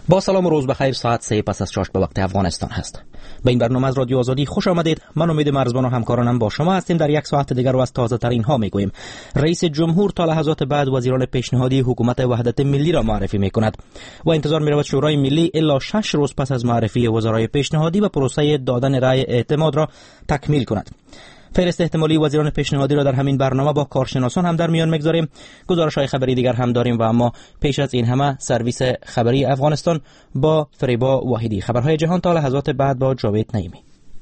با سلام و روز بخیر. ساعت 3 پس از 6 به وقت افغانستان هست. به این برنامه از رادیو آزادی خوش آمدید. من امید مرزبان و همکارانم با شما هستیم. در یک ساعت دیگر و از تازه ترین ها میگوییم. رئیس جمهور تا لحظات بعد وزیران پیشنهادی حکومت وحدت ملی را معرفی میکند و انتظار میرود شورای ملی الا 6 روز پس از معرفی وزرای پیشنهادی و پروسه دادن رأی اعتماد را تکمیل کند. فهرست احتمالی وزیران پیشنهادی را در همین برنامه با کارشناسان هم در میان میگذاریم. گزارش‌های خبری دیگر هم داریم و اما پیش از این همه سرویس خبری افغانستان با فریبا واحدی. خبرهای جهان تا لحظات بعد با جاوید نعیمی.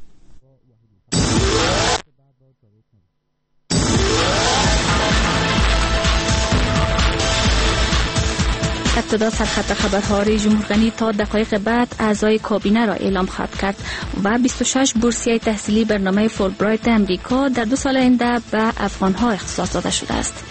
ابتدا سرخط خبرها رئیس جمهور غنی تا دقایق بعد اعضای کابینه را اعلام خواهد کرد و 26 بورسیه تحصیلی برنامه فولبرایت امریکا در 2 سال آینده به افغانها اختصاص داده شده است.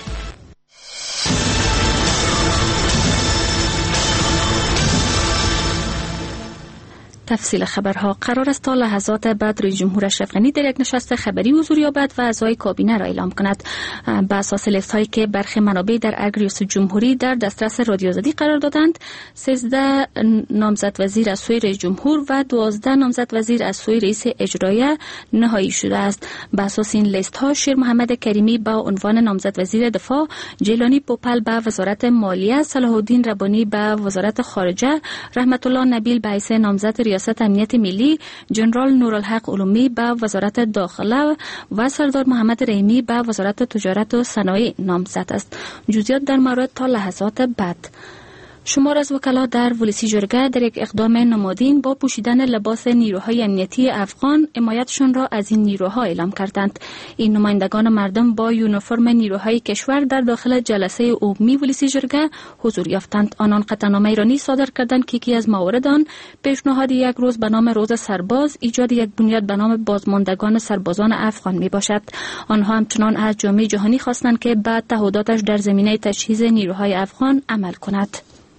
تفصیل خبرها. قرار است تا لحظات بعد رئیس جمهور اشرف غنی در یک نشست خبری حضور یابد و اعضای کابینه را اعلام کند. بر اساس لیست هایی که برخی منابع در ارگ ریاست جمهوری در دسترس رادیو آزادی قرار دادند، 13 نامزد وزیر از سوی رئیس جمهور و 12 نامزد وزیر از سوی رئیس اجرایی نهایی شده است. بر اساس این لیست ها شیر محمد کریمی با عنوان نامزد وزیر دفاع، جیلانی پوپل به وزارت مالیه، صلاح الدین ربانی به وزارت خارجه، رحمت الله نبیل به حیث نامزد ریاست امنیت ملی، جنرال نورالحق علومی به وزارت داخله و سردار محمد رحیمی به وزارت تجارت و صنایع نامزد است. جزئیات در مورد تا لحظات بعد. شمار از وکلا در ولسی جرگه در یک اقدام نمادین با پوشیدن لباس نیروهای امنیتی افغان حمایتشان را از این نیروها اعلام کردند. این نمایندگان مردم با یونیفرم نیروهای کشور در داخل جلسه عمومی ولسی جرگه حضور یافتند. آنان قطعنامه ایرانی صادر کردند که یکی از موارد آن پیشنهاد یک روز به نام روز سرباز، ایجاد یک بنیاد به نام بازماندگان سربازان افغان می باشد. آنها همچنان از جامعه جهانی خواستند که بعد تعهداتش در زمینه تجهیز نیروهای افغان عمل کند.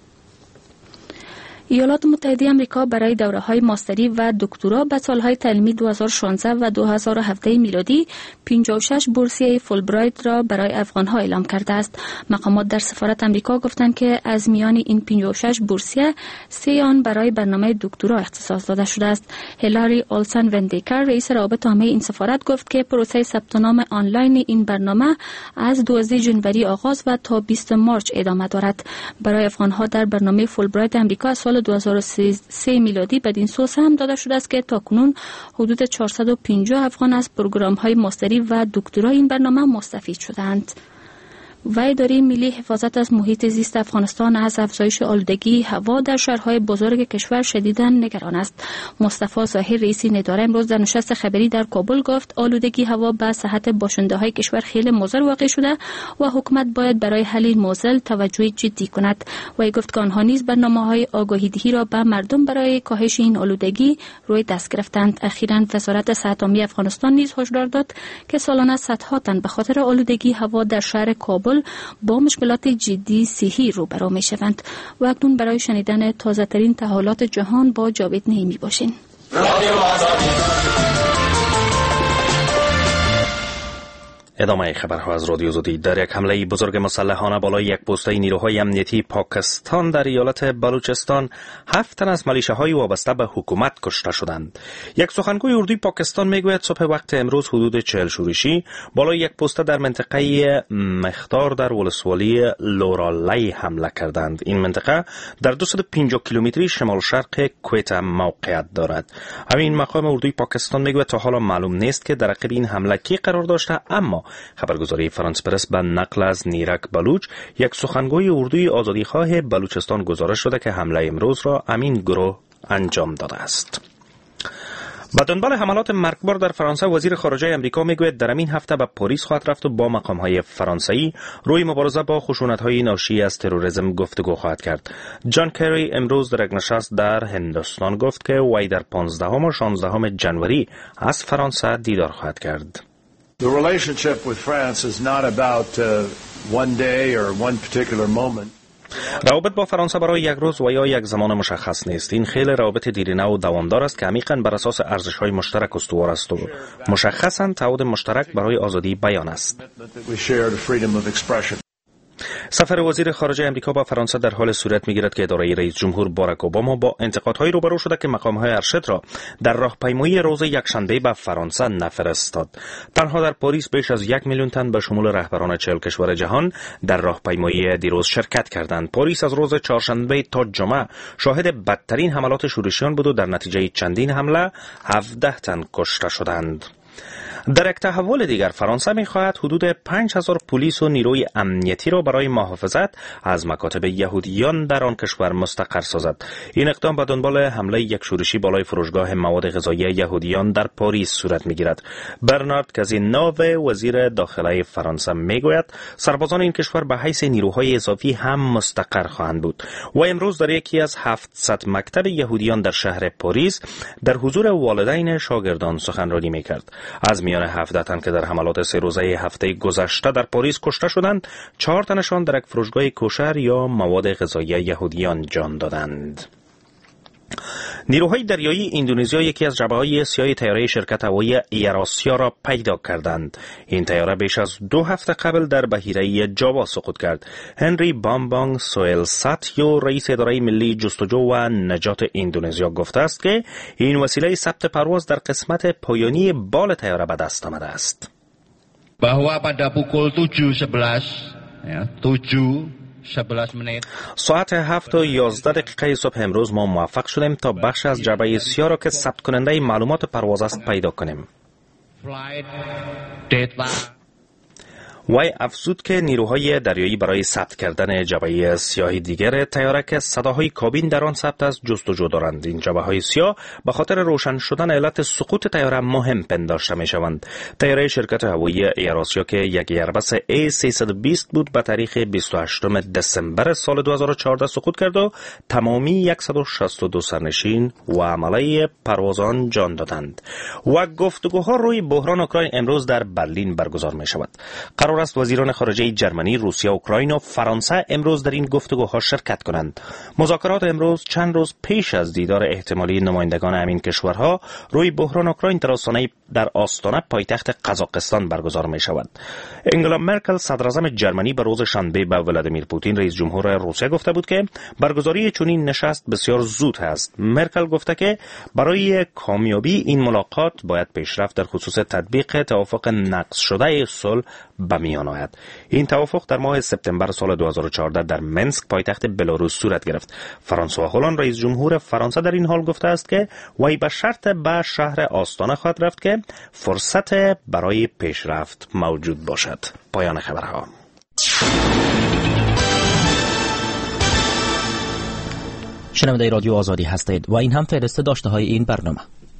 ایالات متحده آمریکا برای دوره‌های ماستری و دکترا به سالهای تعلیمی 2016 و 2017 میلادی 56 بورسیه فولبرایت را برای افغان‌ها اعلام کرده است. مقامات در سفارت آمریکا گفتند که از میان این 56 بورسیه 3 آن برای برنامه دکترا اختصاص داده شده است. هیلاری اولسن وندیکر رئیس روابط عامه این سفارت گفت که پروسه ثبت نام آنلاین این برنامه از 12 جنوری آغاز و تا 20 مارس ادامه دارد. برای افغان‌ها در برنامه فولبرایت آمریکا سال 2003 میلادی بدین سوسه هم داده شده است که تاکنون حدود 450 افغان از پروگرام‌های ماستری و دکترای این برنامه مستفید شدند. و اداره ملی حفاظت از محیط زیست افغانستان از افزایش آلودگی هوا در شهرهای بزرگ کشور شدیداً نگران است. مصطفی ظاهر رئیس این اداره امروز در نشست خبری در کابل گفت آلودگی هوا به صحت باشنده‌های کشور خیلی مضر واقع شده و حکومت باید برای حل این موضوع توجه جدی کند. و گفت که آنها نیز برنامه‌های آگاهی‌دهی را به مردم برای کاهش این آلودگی روی دست گرفتند. اخیراً وزارت صحت عامه افغانستان نیز هشدار داد که سالانه صدها تن به خاطر آلودگی هوا در شهر کابل با مشکلات جدی صحی روبرو می شوند. و اکنون برای شنیدن تازه ترین تحولات جهان با جاوید نعیمی باشین. ادامه خبرها از رادیو آزادی. در یک حمله بزرگ مسلحانه بالای یک پوسته نیروهای امنیتی پاکستان در ایالت بلوچستان 7 تن از ملیشه‌های وابسته به حکومت کشته شدند. یک سخنگوی اردوی پاکستان میگوید صبح وقت امروز حدود 40 شورشی بالای یک پوسته در منطقه مختار در ولسوالی لورالی حمله کردند. این منطقه در 250 کیلومتری شمال شرق کویتا موقعیت دارد. همین مقام اردوی پاکستان میگوید تا حالا معلوم نیست که در عقب این حمله کی قرار داشته، اما خبرگزاری فرانس پرس به نقل از نیرک بلوچ یک سخنگوی اردوی آزادیخواه بلوچستان گزارش شده که حمله امروز را امین گروه انجام داده است. به دنبال حملات مرگبار در فرانسه وزیر خارجه امریکا میگوید در این هفته به پاریس خواهد رفت و با مقام‌های فرانسوی روی مبارزه با خشونت‌های ناشی از تروریسم گفتگو خواهد کرد. جان کری امروز در یک نشست در هندوستان گفت که وی در 15 و 16 ژانویه از فرانسه دیدار خواهد کرد. The relationship with France is not about one day or one particular moment. روابط با فرانسه برای یک روز و یا یک زمان مشخص نیست. این خیلی روابط دیرینه و دوامدار است که عمیقاً بر اساس ارزش‌های مشترک استوار است و مشخصاً تعهد مشترک برای آزادی بیان است. سفر وزیر خارجه امریکا با فرانسه در حال صورت می‌گیرد که اداره رئیس جمهور باراک اوباما با انتقادهای روبرو شده که مقام‌های ارشد را در راهپیمایی روز یکشنبه به فرانسه نفرستاد. تنها در پاریس بیش از 1 میلیون تن به شمول رهبران 40 کشور جهان در راهپیمایی دیروز شرکت کردند. پاریس از روز چهارشنبه تا جمعه شاهد بدترین حملات شورشیان بود و در نتیجه چندین حمله 17 تن کشته شدند. در یک تحول دیگر فرانسه می‌خواهد حدود 5000 پلیس و نیروی امنیتی را برای محافظت از مکاتب یهودیان در آن کشور مستقر سازد. این اقدام به دنبال حمله یک شورشی بالای فروشگاه مواد غذایی یهودیان در پاریس صورت می‌گیرد. برنارد کازینوو وزیر داخله فرانسه می‌گوید سربازان این کشور به حیث نیروهای اضافی هم مستقر خواهند بود. و امروز در یکی از 700 مکتب یهودیان در شهر پاریس در حضور والدین شاگردان سخنرانی می‌کرد. از میان 17 تن که در حملات 3 روزه هفته گذشته در پاریس کشته شدند، 4 تنشان در یک فروشگاه کوشر یا مواد غذایی یهودیان جان دادند. نیروهای دریایی اندونزیا یکی از جبهه‌های سیاه طیاره شرکت هوایی ایرآسیا را پیدا کردند. این طیاره بیش از 2 هفته قبل در بحیره جاوا سقوط کرد. هنری بامبانگ سوئلساتیو رئیس اداره ملی جستجو و نجات اندونزیا گفته است که این وسیله ثبت پرواز در قسمت پایانی بال طیاره به دست آمده است. bahwa pada pukul 7.11 ساعت 7:11 صبح امروز ما موفق شدیم تا بخش از جبهه سیاه را که ثبت کننده معلومات پرواز است پیدا کنیم. وی افزود که نیروهای دریایی برای ثبت کردن جبهه سیاه دیگر طیاره که صداهای کابین در آن ثبت است جستجو دارند. این جبهه‌های سیاه به خاطر روشن شدن علت سقوط طیاره مهم پنداشته می‌شوند. طیاره شرکت هوایی ایرآسیا که یک ایربس A320 بود به تاریخ 28 دسامبر سال 2014 سقوط کرد و تمامی 162 سرنشین و عمله پروازان جان دادند. و گفتگوها روی بحران اوکراین امروز در برلین برگزار می‌شود. قرار است وزیران خارجه جرمنی، روسیه، اوکراین و فرانسه امروز در این گفتگوها شرکت کنند. مذاکرات امروز چند روز پیش از دیدار احتمالی نمایندگان همین کشورها روی بحران اوکراین در آستانه پایتخت قزاقستان برگزار می شود. انگلا مرکل صدراعظم جرمنی به روز شنبه به ولادیمیر پوتین رئیس جمهور روسیه گفته بود که برگزاری چنین نشست بسیار زود است. مرکل گفته که برای کامیابی این ملاقات باید پیشرفت در خصوص تطبیق توافق نقض شده صلح به میان آید. این توافق در ماه سپتامبر سال 2014 در منسک پایتخت بلاروس صورت گرفت. فرانسوا هولند رئیس جمهور فرانسه در این حال گفته است که وی به شرط به شهر آستانه خواهد رفت که فرصت برای پیشرفت موجود باشد. پایان خبرها. شنونده رادیو آزادی هستید و این هم فهرست داشته های این برنامه.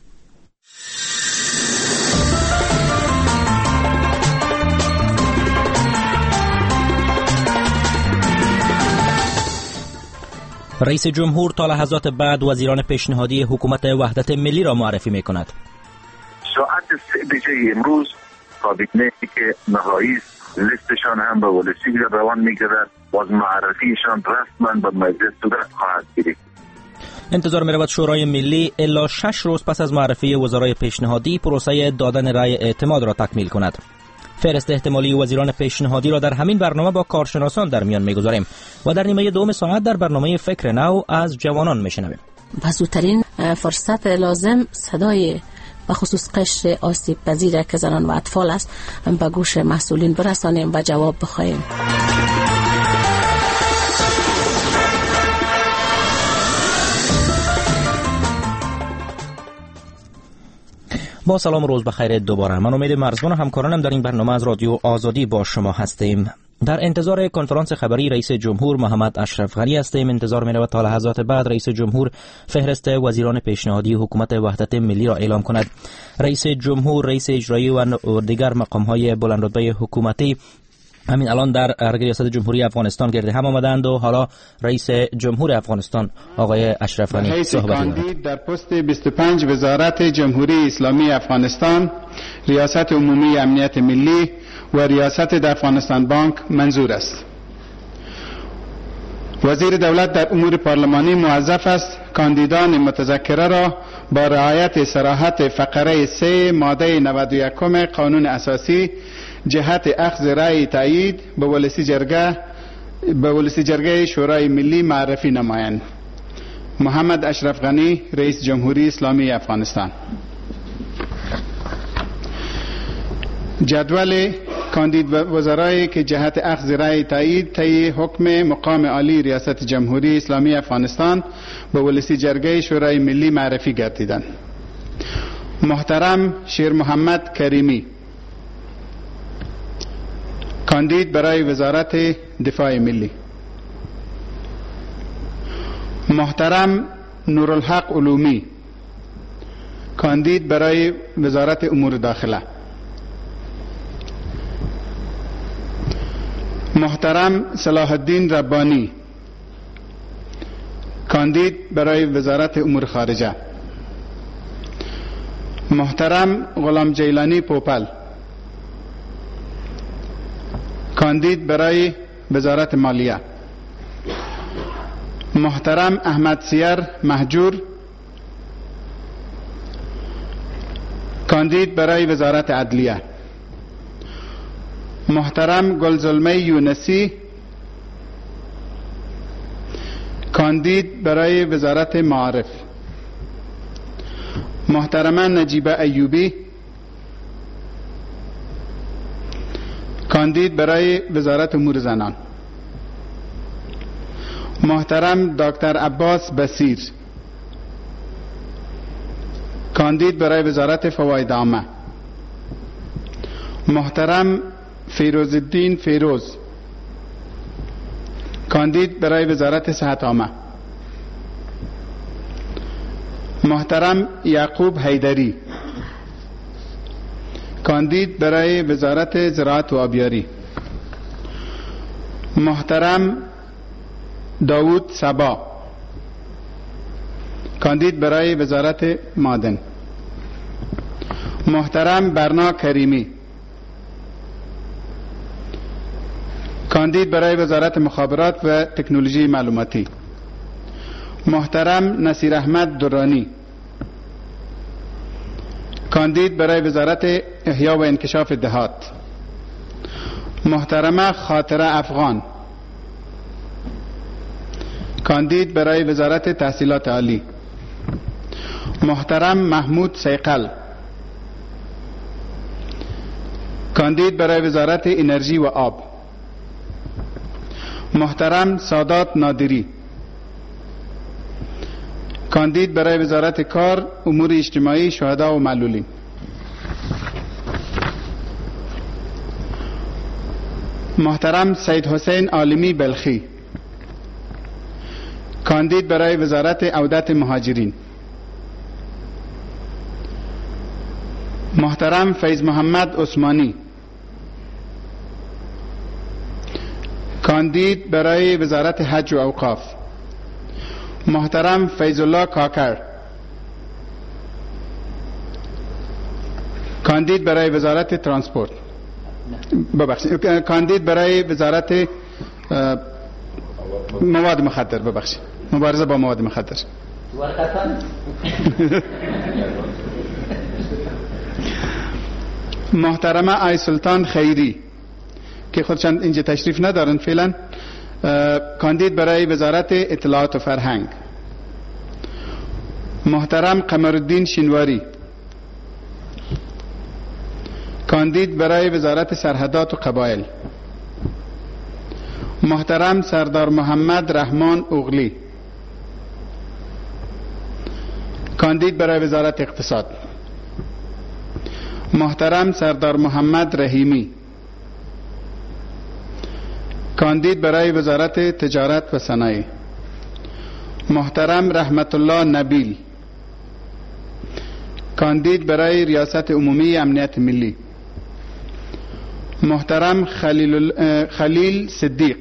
رئیس جمهور تا لحظات بعد وزیران پیشنهادی حکومت وحدت ملی را معرفی می کند. ساعت 3 بجه امروز کابینه که نهایی لیستشان هم به ولسی روان می‌گردد باز معرفیشان رسما به مجلس صورت خواهد گرفت. انتظار می‌رود شورای ملی الا 6 روز پس از معرفی وزرای پیشنهادی پروسه دادن رأی اعتماد را تکمیل کند. فهرست احتمالی وزیران پیشنهادی را در همین برنامه با کارشناسان در میان می‌گذاریم و در نیمه دوم ساعت در برنامه فکر نو از جوانان می‌شنویم. و زودترین فرصت لازم صدای و خصوص قشر آسیب پذیر که زنان و اطفال است به گوش مسئولین برسانیم و جواب بخواهیم. با سلام و روز بخیر دوباره. من امید مرزبان و همکارانم در این برنامه از رادیو آزادی با شما هستیم. در انتظار کنفرانس خبری رئیس جمهور محمد اشرف غنی هستیم. انتظار می‌رود تا لحظات بعد رئیس جمهور فهرست وزیران پیشنهادی حکومت وحدت ملی را اعلام کند. رئیس جمهور، رئیس اجرایی و دیگر مقام‌های بلندرتبه حکومتی همین الان در ریاست جمهوری افغانستان گرد هم آمدند و حالا رئیس جمهور افغانستان آقای اشرف غنی صحبت می‌کند. در پست 25 وزارت جمهوری اسلامی افغانستان، ریاست عمومی امنیت ملی و ریاست در افغانستان بانک منظور است. وزیر دولت در امور پارلمانی موظف است کاندیدان متذکره را با رعایت صراحت فقره 3 ماده 91 قانون اساسی جهت اخذ رأی تایید به ولسی جرگه به ولسی جرگه شورای ملی معرفی نمایند. محمد اشرف غنی، رئیس جمهوری اسلامی افغانستان. جدول کاندید وزرایی که جهت اخذ رأی تایید طی حکم مقام عالی ریاست جمهوری اسلامی افغانستان به ولسی جرگه شورای ملی معرفی گردیدند. محترم شیر محمد کریمی، کاندید برای وزارت دفاع ملی. محترم نورالحق علومی، کاندید برای وزارت امور داخله. محترم صلاح الدین ربانی، کاندید برای وزارت امور خارجه. محترم غلام جیلانی پوپل، کاندید برای وزارت مالیه. محترم احمد سیر مهجور، کاندید برای وزارت عدلیه. محترم گلزلمه یونسی، کاندید برای وزارت معارف. محترمه نجیبه ایوبی، کاندید برای وزارت امور زنان. محترم دکتر عباس بصیر، کاندید برای وزارت فواید عامه. محترم فیروز الدین فیروز، کاندید برای وزارت صحت عامه. محترم یعقوب حیدری، کاندید برای وزارت زراعت و آبیاری. محترم داوود صبا، کاندید برای وزارت معدن. محترم برنا کریمی، کاندید برای وزارت مخابرات و تکنولوژی معلوماتی. محترم نصیر احمد درانی، کاندید برای وزارت احیا و انکشاف دهات. محترمه خاطره افغان، کاندید برای وزارت تحصیلات عالی. محترم محمود سیقل، کاندید برای وزارت انرژی و آب. محترم سادات نادری، کاندید برای وزارت کار، امور اجتماعی، شهدا و معلولین. محترم سید حسین عالمی بلخی، کاندید برای وزارت عودت مهاجرین. محترم فیض محمد عثمانی، کاندید برای وزارت حج و اوقاف. محترم فیض الله کاکر، کاندید برای وزارت ترانسپورت. کاندید برای وزارت مواد مخدر. مبارزه با مواد مخدر. محترمه آی سلطان خیری که خودشان اینجا تشریف ندارن فعلا، کاندید برای وزارت اطلاعات و فرهنگ. محترم قمرالدین شینواری، کاندید برای وزارت سرحدات و قبایل. محترم سردار محمد رحمان اوغلی، کاندید برای وزارت اقتصاد. محترم سردار محمد رحیمی، کاندید برای وزارت تجارت و صنایع. محترم رحمت الله نبیل، کاندید برای ریاست عمومی امنیت ملی. محترم خلیل صدیق،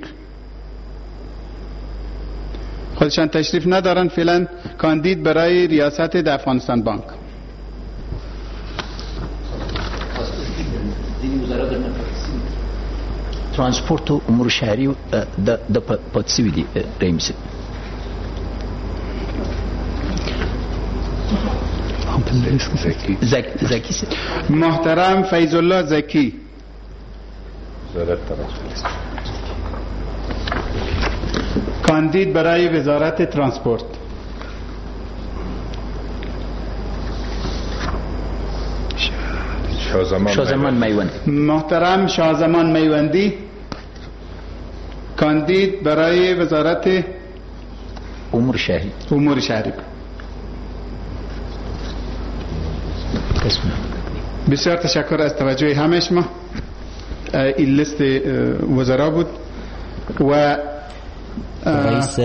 خودشان تشریف ندارن فعلا، کاندید برای ریاست افغانستان بانک. ترانسپورت و امور شهری د پاتسوی دی رئیس. زکی. محترم فیض الله زکی، کاندید برای وزارت ترانسپورت. شازمان میوندی. محترم شازمان میوندی کاندید برای وزارت امور شهری. بسیار تشکر از توجه همه شما. این لیست وزرا بود و رئیس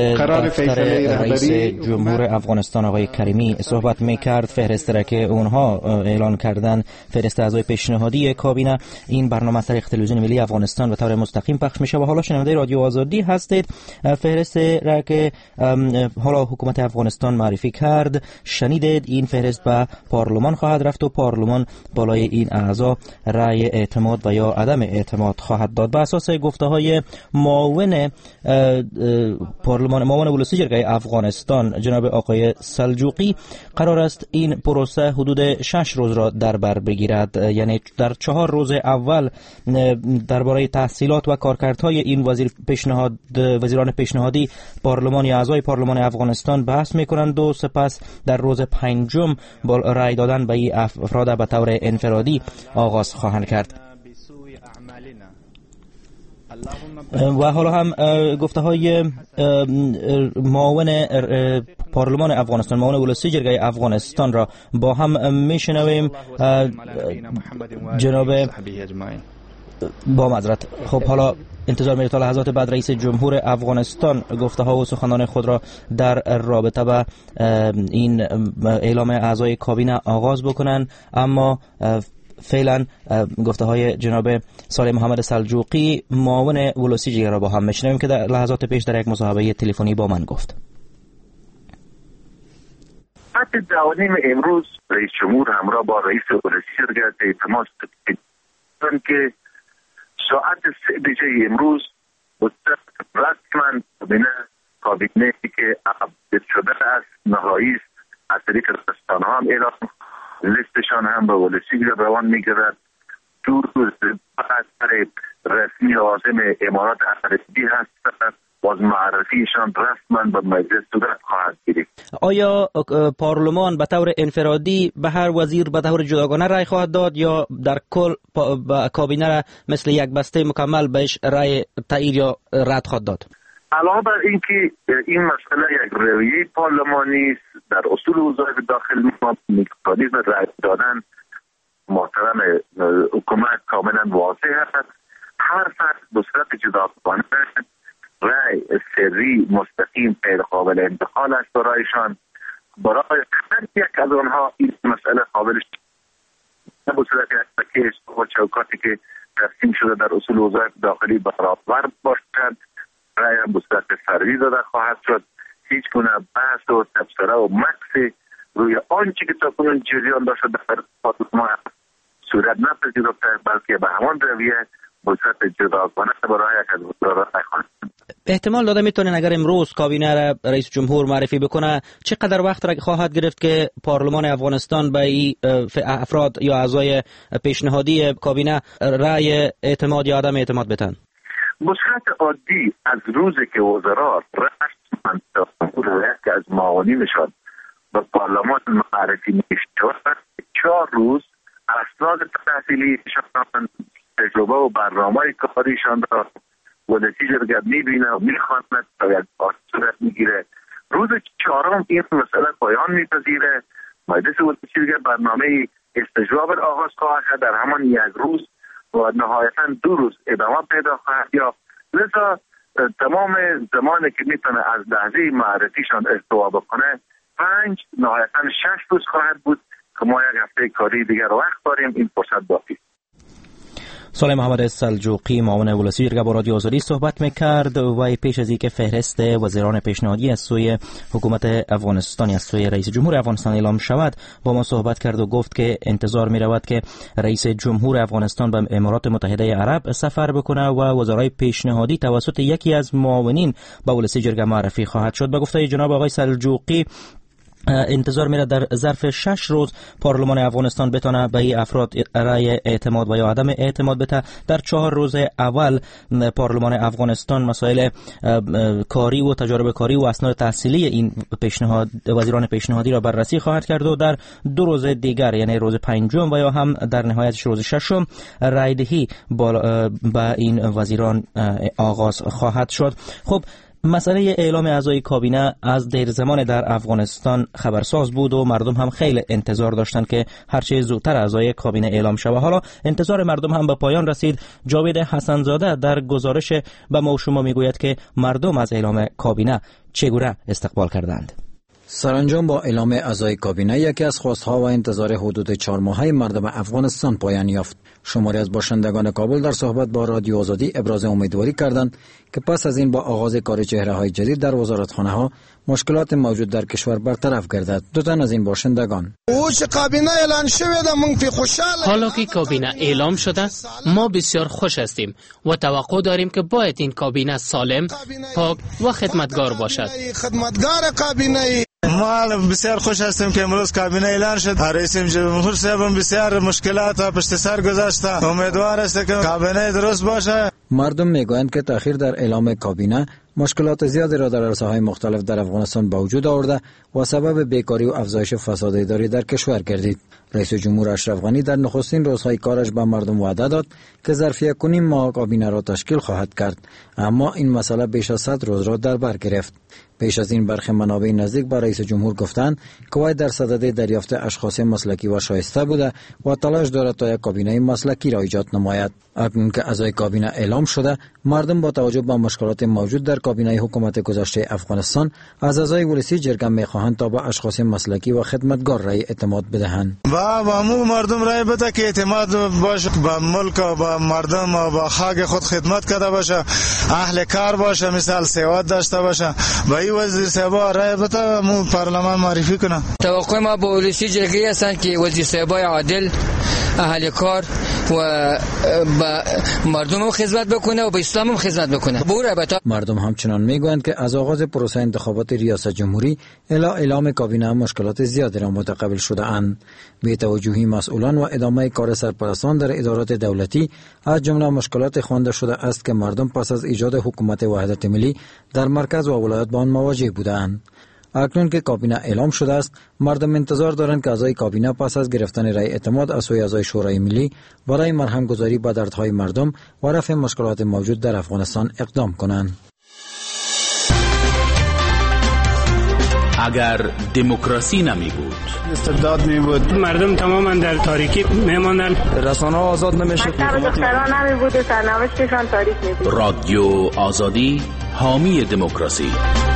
جمهور افغانستان آقای کریمی صحبت میکرد. فهرست را که اونها اعلان کردن، فهرست اعضای پیشنهادی کابینه، این برنامه از طریق تلویزیون ملی افغانستان به طور مستقیم پخش میشه و حالا شنونده رادیو آزادی هستید. فهرست را که حالا حکومت افغانستان معرفی کرد شنیدید. این فهرست به پارلمان خواهد رفت و پارلمان بالای این اعضا رأی اعتماد و یا عدم اعتماد خواهد داد. به اساس گفته‌های معاون معاون ولسی جرگه افغانستان جناب آقای سلجوقی، قرار است این پروسه حدود 6 روز را در بر بگیرد. یعنی در 4 روز اول درباره تحصیلات و کارکردهای این وزیران پیشنهادی پارلمان یا اعضای پارلمان افغانستان بحث میکنند و سپس در روز 5 با رأی دادن به این افراد به طور انفرادی آغاز خواهند کرد. و حالا هم گفته های معاون پارلمان افغانستان، معاون ولسی جرگه افغانستان را با هم میشنویم. جناب با معذرت. خب حالا انتظار میره تا لحظات بعد رئیس جمهور افغانستان گفته ها و سخنان خود را در رابطه با این اعلام اعضای کابینه آغاز بکنن، اما فعلا گفته های جناب صالح محمد سلجوقی معاون ولسی جرگه را با هم میشنویم که در لحظات پیش در یک مصاحبه تلفنی با من گفت. ساعت 2:30 امروز رئیس جمهور همراه با رئیس ولسی جرگه اعتماد کردند که ساعت 3 امروز رسما کابینه که ابدیت شده است نهایی از طریق رسانه‌ها هم اعلام، لیستشان هم به ولسی روان میگردد. 2 روز بعد رسمی عازم امارات عربی هستند، باز معرفیشان رسما به مجلس صورت خواهد گرفت. آیا پارلمان به طور انفرادی به هر وزیر به طور جداگانه رای خواهد داد یا در کل کابینه را مثل یک بسته مکمل بهش رای تایید یا رد خواهد داد؟ علاوه بر اینکه این مسئله یک رویه پارلمانی است، در اصول وظایف داخل مکانیزم رای دادن محترم حکومت کاملا واضح است. هر فرد به صورت جداگانه رای سری مستقیم غیر قابل انتقال است برایشان. برای هر یک از آنها این مسئله قابل به صورت پکیج و چوکاتی که ترسیم شده در اصول وظایف داخلی برابر باشند، رای هم به صورت فردی داده خواهد شد. هیچ گونه بحث و تبصره و مکس روی آنچه که تاکنون جریان داشته در پارلمان صورت نپذیرفته، بلکه به همان رویه به صورت جداگانه برای یک از وزرا رای خواهد. احتمال داده میتونین اگر امروز کابینه را رئیس جمهور معرفی بکنه چقدر وقت را خواهد گرفت که پارلمان افغانستان به این افراد یا اعضای پیشنهادی کابینه رای اعتماد یا عدم اعتماد بدن؟ به صورت عادی از روزی که وزرا رسما که از معاونینشان به پارلمان معرفی میشود 4 روز اسناد تحصیلیشان، تجربه و برنامه کاریشان را ولسی جرگه میبینه و میخواند تا یک صورت میگیره. روز 4 این مسئله پایان میپذیره. مجلس ولسی جرگه برنامه استجواب آغاز خواهد کرد در همان یک روز و نهایتا 2 روز ادامه پیدا خواهد یافت. لذا تمام زمانی که میتونه از لحظه معرفیشان استوا بکنه 5 نهایتا 6 روز خواهد بود که ما یک هفته کاری دیگر وقت داریم. این فرصت باقی. صالح محمد سلجوقی معاون ولسی جرگه با رادیو آزادی صحبت میکرد و پیش از اینکه فهرست وزیران پیشنهادی از سوی حکومت افغانستان از سوی رئیس جمهور افغانستان اعلام شود با ما صحبت کرد و گفت که انتظار میرود که رئیس جمهور افغانستان به امارات متحده عرب سفر بکنه و وزرای پیشنهادی توسط یکی از معاونین به ولسی جرگه معرفی خواهد شد. به گفته جناب آقای سلجوقی انتظار میره در ظرف 6 روز پارلمان افغانستان بتونه به این افراد رای اعتماد و یا عدم اعتماد بده. در 4 روز اول پارلمان افغانستان مسائل کاری و تجارب کاری و اسناد تحصیلی این وزیران پیشنهادی را بررسی خواهد کرد و در 2 روز دیگر یعنی روز 5 و یا هم در نهایتش روز 6 رای دهی با این وزیران آغاز خواهد شد. خب مسئله اعلام اعضای کابینه از دیر زمان در افغانستان خبرساز بود و مردم هم خیلی انتظار داشتند که هرچه زودتر اعضای کابینه اعلام شود. حالا انتظار مردم هم به پایان رسید. جاوید حسنزاده در گزارش به ما و شما میگوید که مردم از اعلام کابینه چگونه استقبال کردند. سرانجام با اعلام اعضای کابینه یکی از خواستها و انتظار حدود 4 ماهه مردم افغانستان پایان یافت. شماری از باشندگان کابل در صحبت با رادیو آزادی ابراز امیدواری کردند که پس از این با آغاز کار چهره‌های جدید در وزارتخانه‌ها مشکلات موجود در کشور برطرف گردد. دو تن از این باشندگان حالا که کابینه اعلام شده ما بسیار خوش هستیم و توقع داریم که باید این کابینه سالم، پاک و خدمتگار باشد. ما بسیار خوش هستیم که امروز کابینه اعلان شد. رئیس جمهور صاحب بسیار مشکلات پشت سر گذاشته. امیدوار است که کابینه درست باشه. مردم میگویند که تأخیر در اعلام کابینه مشکلات زیادی را در عرصه‌های مختلف در افغانستان به وجود آورده و سبب بیکاری و افزایش فساد اداری در کشور گردید. رئیس جمهور اشرف غنی در نخستین روزهای کارش به مردم وعده داد که ظرف 1.5 ماه کابینه را تشکیل خواهد کرد، اما این مسئله بیش از 100 روز را در بر گرفت. پیش از این برخی منابع نزدیک به رئیس جمهور گفتند که وی در صدد دریافت اشخاص مسلکی و شایسته بوده و تلاش دارد تا یک کابینه مسلکی را ایجاد نماید. اکنون که اعضای کابینه اعلام شده، مردم با توجه به مشکلات موجود در کابینه حکومت گذشته افغانستان از اعضای ولسی جرگه می‌خواهند تا به اشخاص مسلکی و خدمتگار رای اعتماد بدهند. و مردم رای بده که اعتماد باشه به ملک و به مردم و به خاک خود خدمت کرده باشه، اهل کار باشه، مثال سواد داشته باشه. و این وزیر صاحب رای بده مو پارلمان معرفی کنه. توقع ما با ولسی جرگه هستند که وزیر صاحب عادل، اهل کار و مردم خدمت بکنه و به اسلام خدمت بکنه. مردم همچنان میگویند که از آغاز پروسه انتخابات ریاست جمهوری الی اعلام کابینه مشکلات زیادی را متقبل شده اند. بی توجهی مسئولان و ادامه کار سرپرستان در ادارات دولتی از جمله مشکلات خوانده شده است که مردم پس از ایجاد حکومت وحدت ملی در مرکز و ولایات با آن مواجه بودند. اکنون که کابینه اعلام شده است، مردم انتظار دارند که اعضای کابینه پس از گرفتن رای اعتماد از سوی اعضای شورای ملی برای مرهم گذاری به دردهای مردم و رفع مشکلات موجود در افغانستان اقدام کنند. اگر دموکراسی نمی بود، استبداد می بود، مردم تماما در تاریکی میماندند، رسانه‌ها آزاد نمیشد، دختران نمی بود و سرنوشتشان تاریک می بود. رادیو آزادی حامی دموکراسی.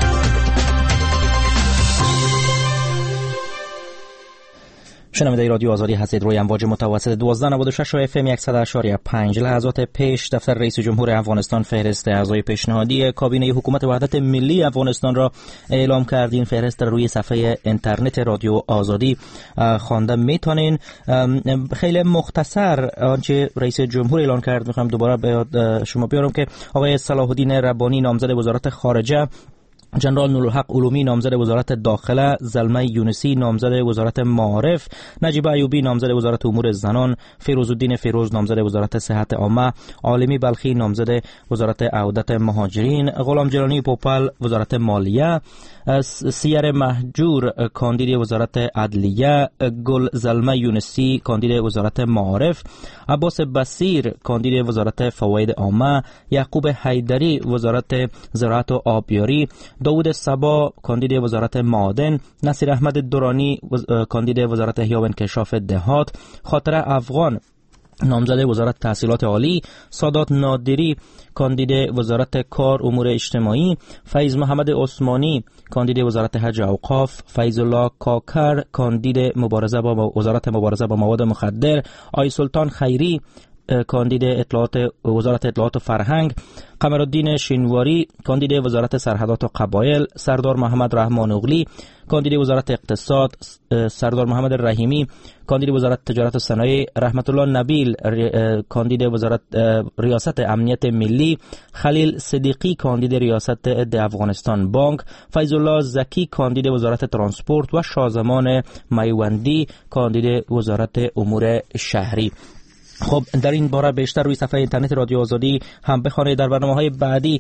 شنونده رادیو آزادی هستید. روی امواج متوسط 1296 و FM 100.5. لحظات پیش دفتر رئیس جمهور افغانستان فهرست اعضای پیشنهادی کابینه حکومت وحدت ملی افغانستان را اعلام کرد. این فهرست روی صفحه اینترنت رادیو آزادی خوانده میتونین. خیلی مختصر آنچه رئیس جمهور اعلام کرد میخوام دوباره به شما بیارم که آقای صلاح الدین ربانی نامزد وزارت خارجه، جنرال نورالحق علومی نامزد وزارت داخله، زلمه یونسی نامزد وزارت معارف، نجیب ایوبی نامزد وزارت امور زنان، فیروزالدین فیروز نامزد وزارت صحت عامه، عالمی بلخی نامزد وزارت عودت مهاجرین، غلام جلانی پوپل وزارت مالیه، سیر مهجور کاندید وزارت عدلیه، گل زلمه یونسی کاندید وزارت معارف، عباس بصیر کاندید وزارت فواید عامه، یعقوب حیدری وزارت زراعت و آبیاری، داود صبا کاندید وزارت معادن، نصیر احمد دورانی کاندید وزارت احیا و انکشاف دهات، خاطر افغان نامزد وزارت تحصیلات عالی، سادات نادری کاندید وزارت کار امور اجتماعی، فیض محمد عثمانی کاندید وزارت حج و اوقاف، فیض الله کاکر کاندید وزارت مبارزه با مواد مخدر، آی سلطان خیری کاندید وزارت اطلاعات و فرهنگ، قمرالدین شینواری کاندید وزارت سرحدات و قبایل، سردار محمد رحمان اغلی کاندید وزارت اقتصاد، سردار محمد رحیمی کاندید وزارت تجارت و صنایع، رحمت الله نبیل کاندید وزارت ریاست امنیت ملی، خلیل صدیقی کاندید ریاست افغانستان بانک، فیض الله زکی کاندید وزارت ترانسپورت و شازمان میوندی کاندید وزارت امور شهری. خب در این باره بیشتر روی صفحه اینترنت رادیو آزادی هم بخوانید. در برنامه‌های بعدی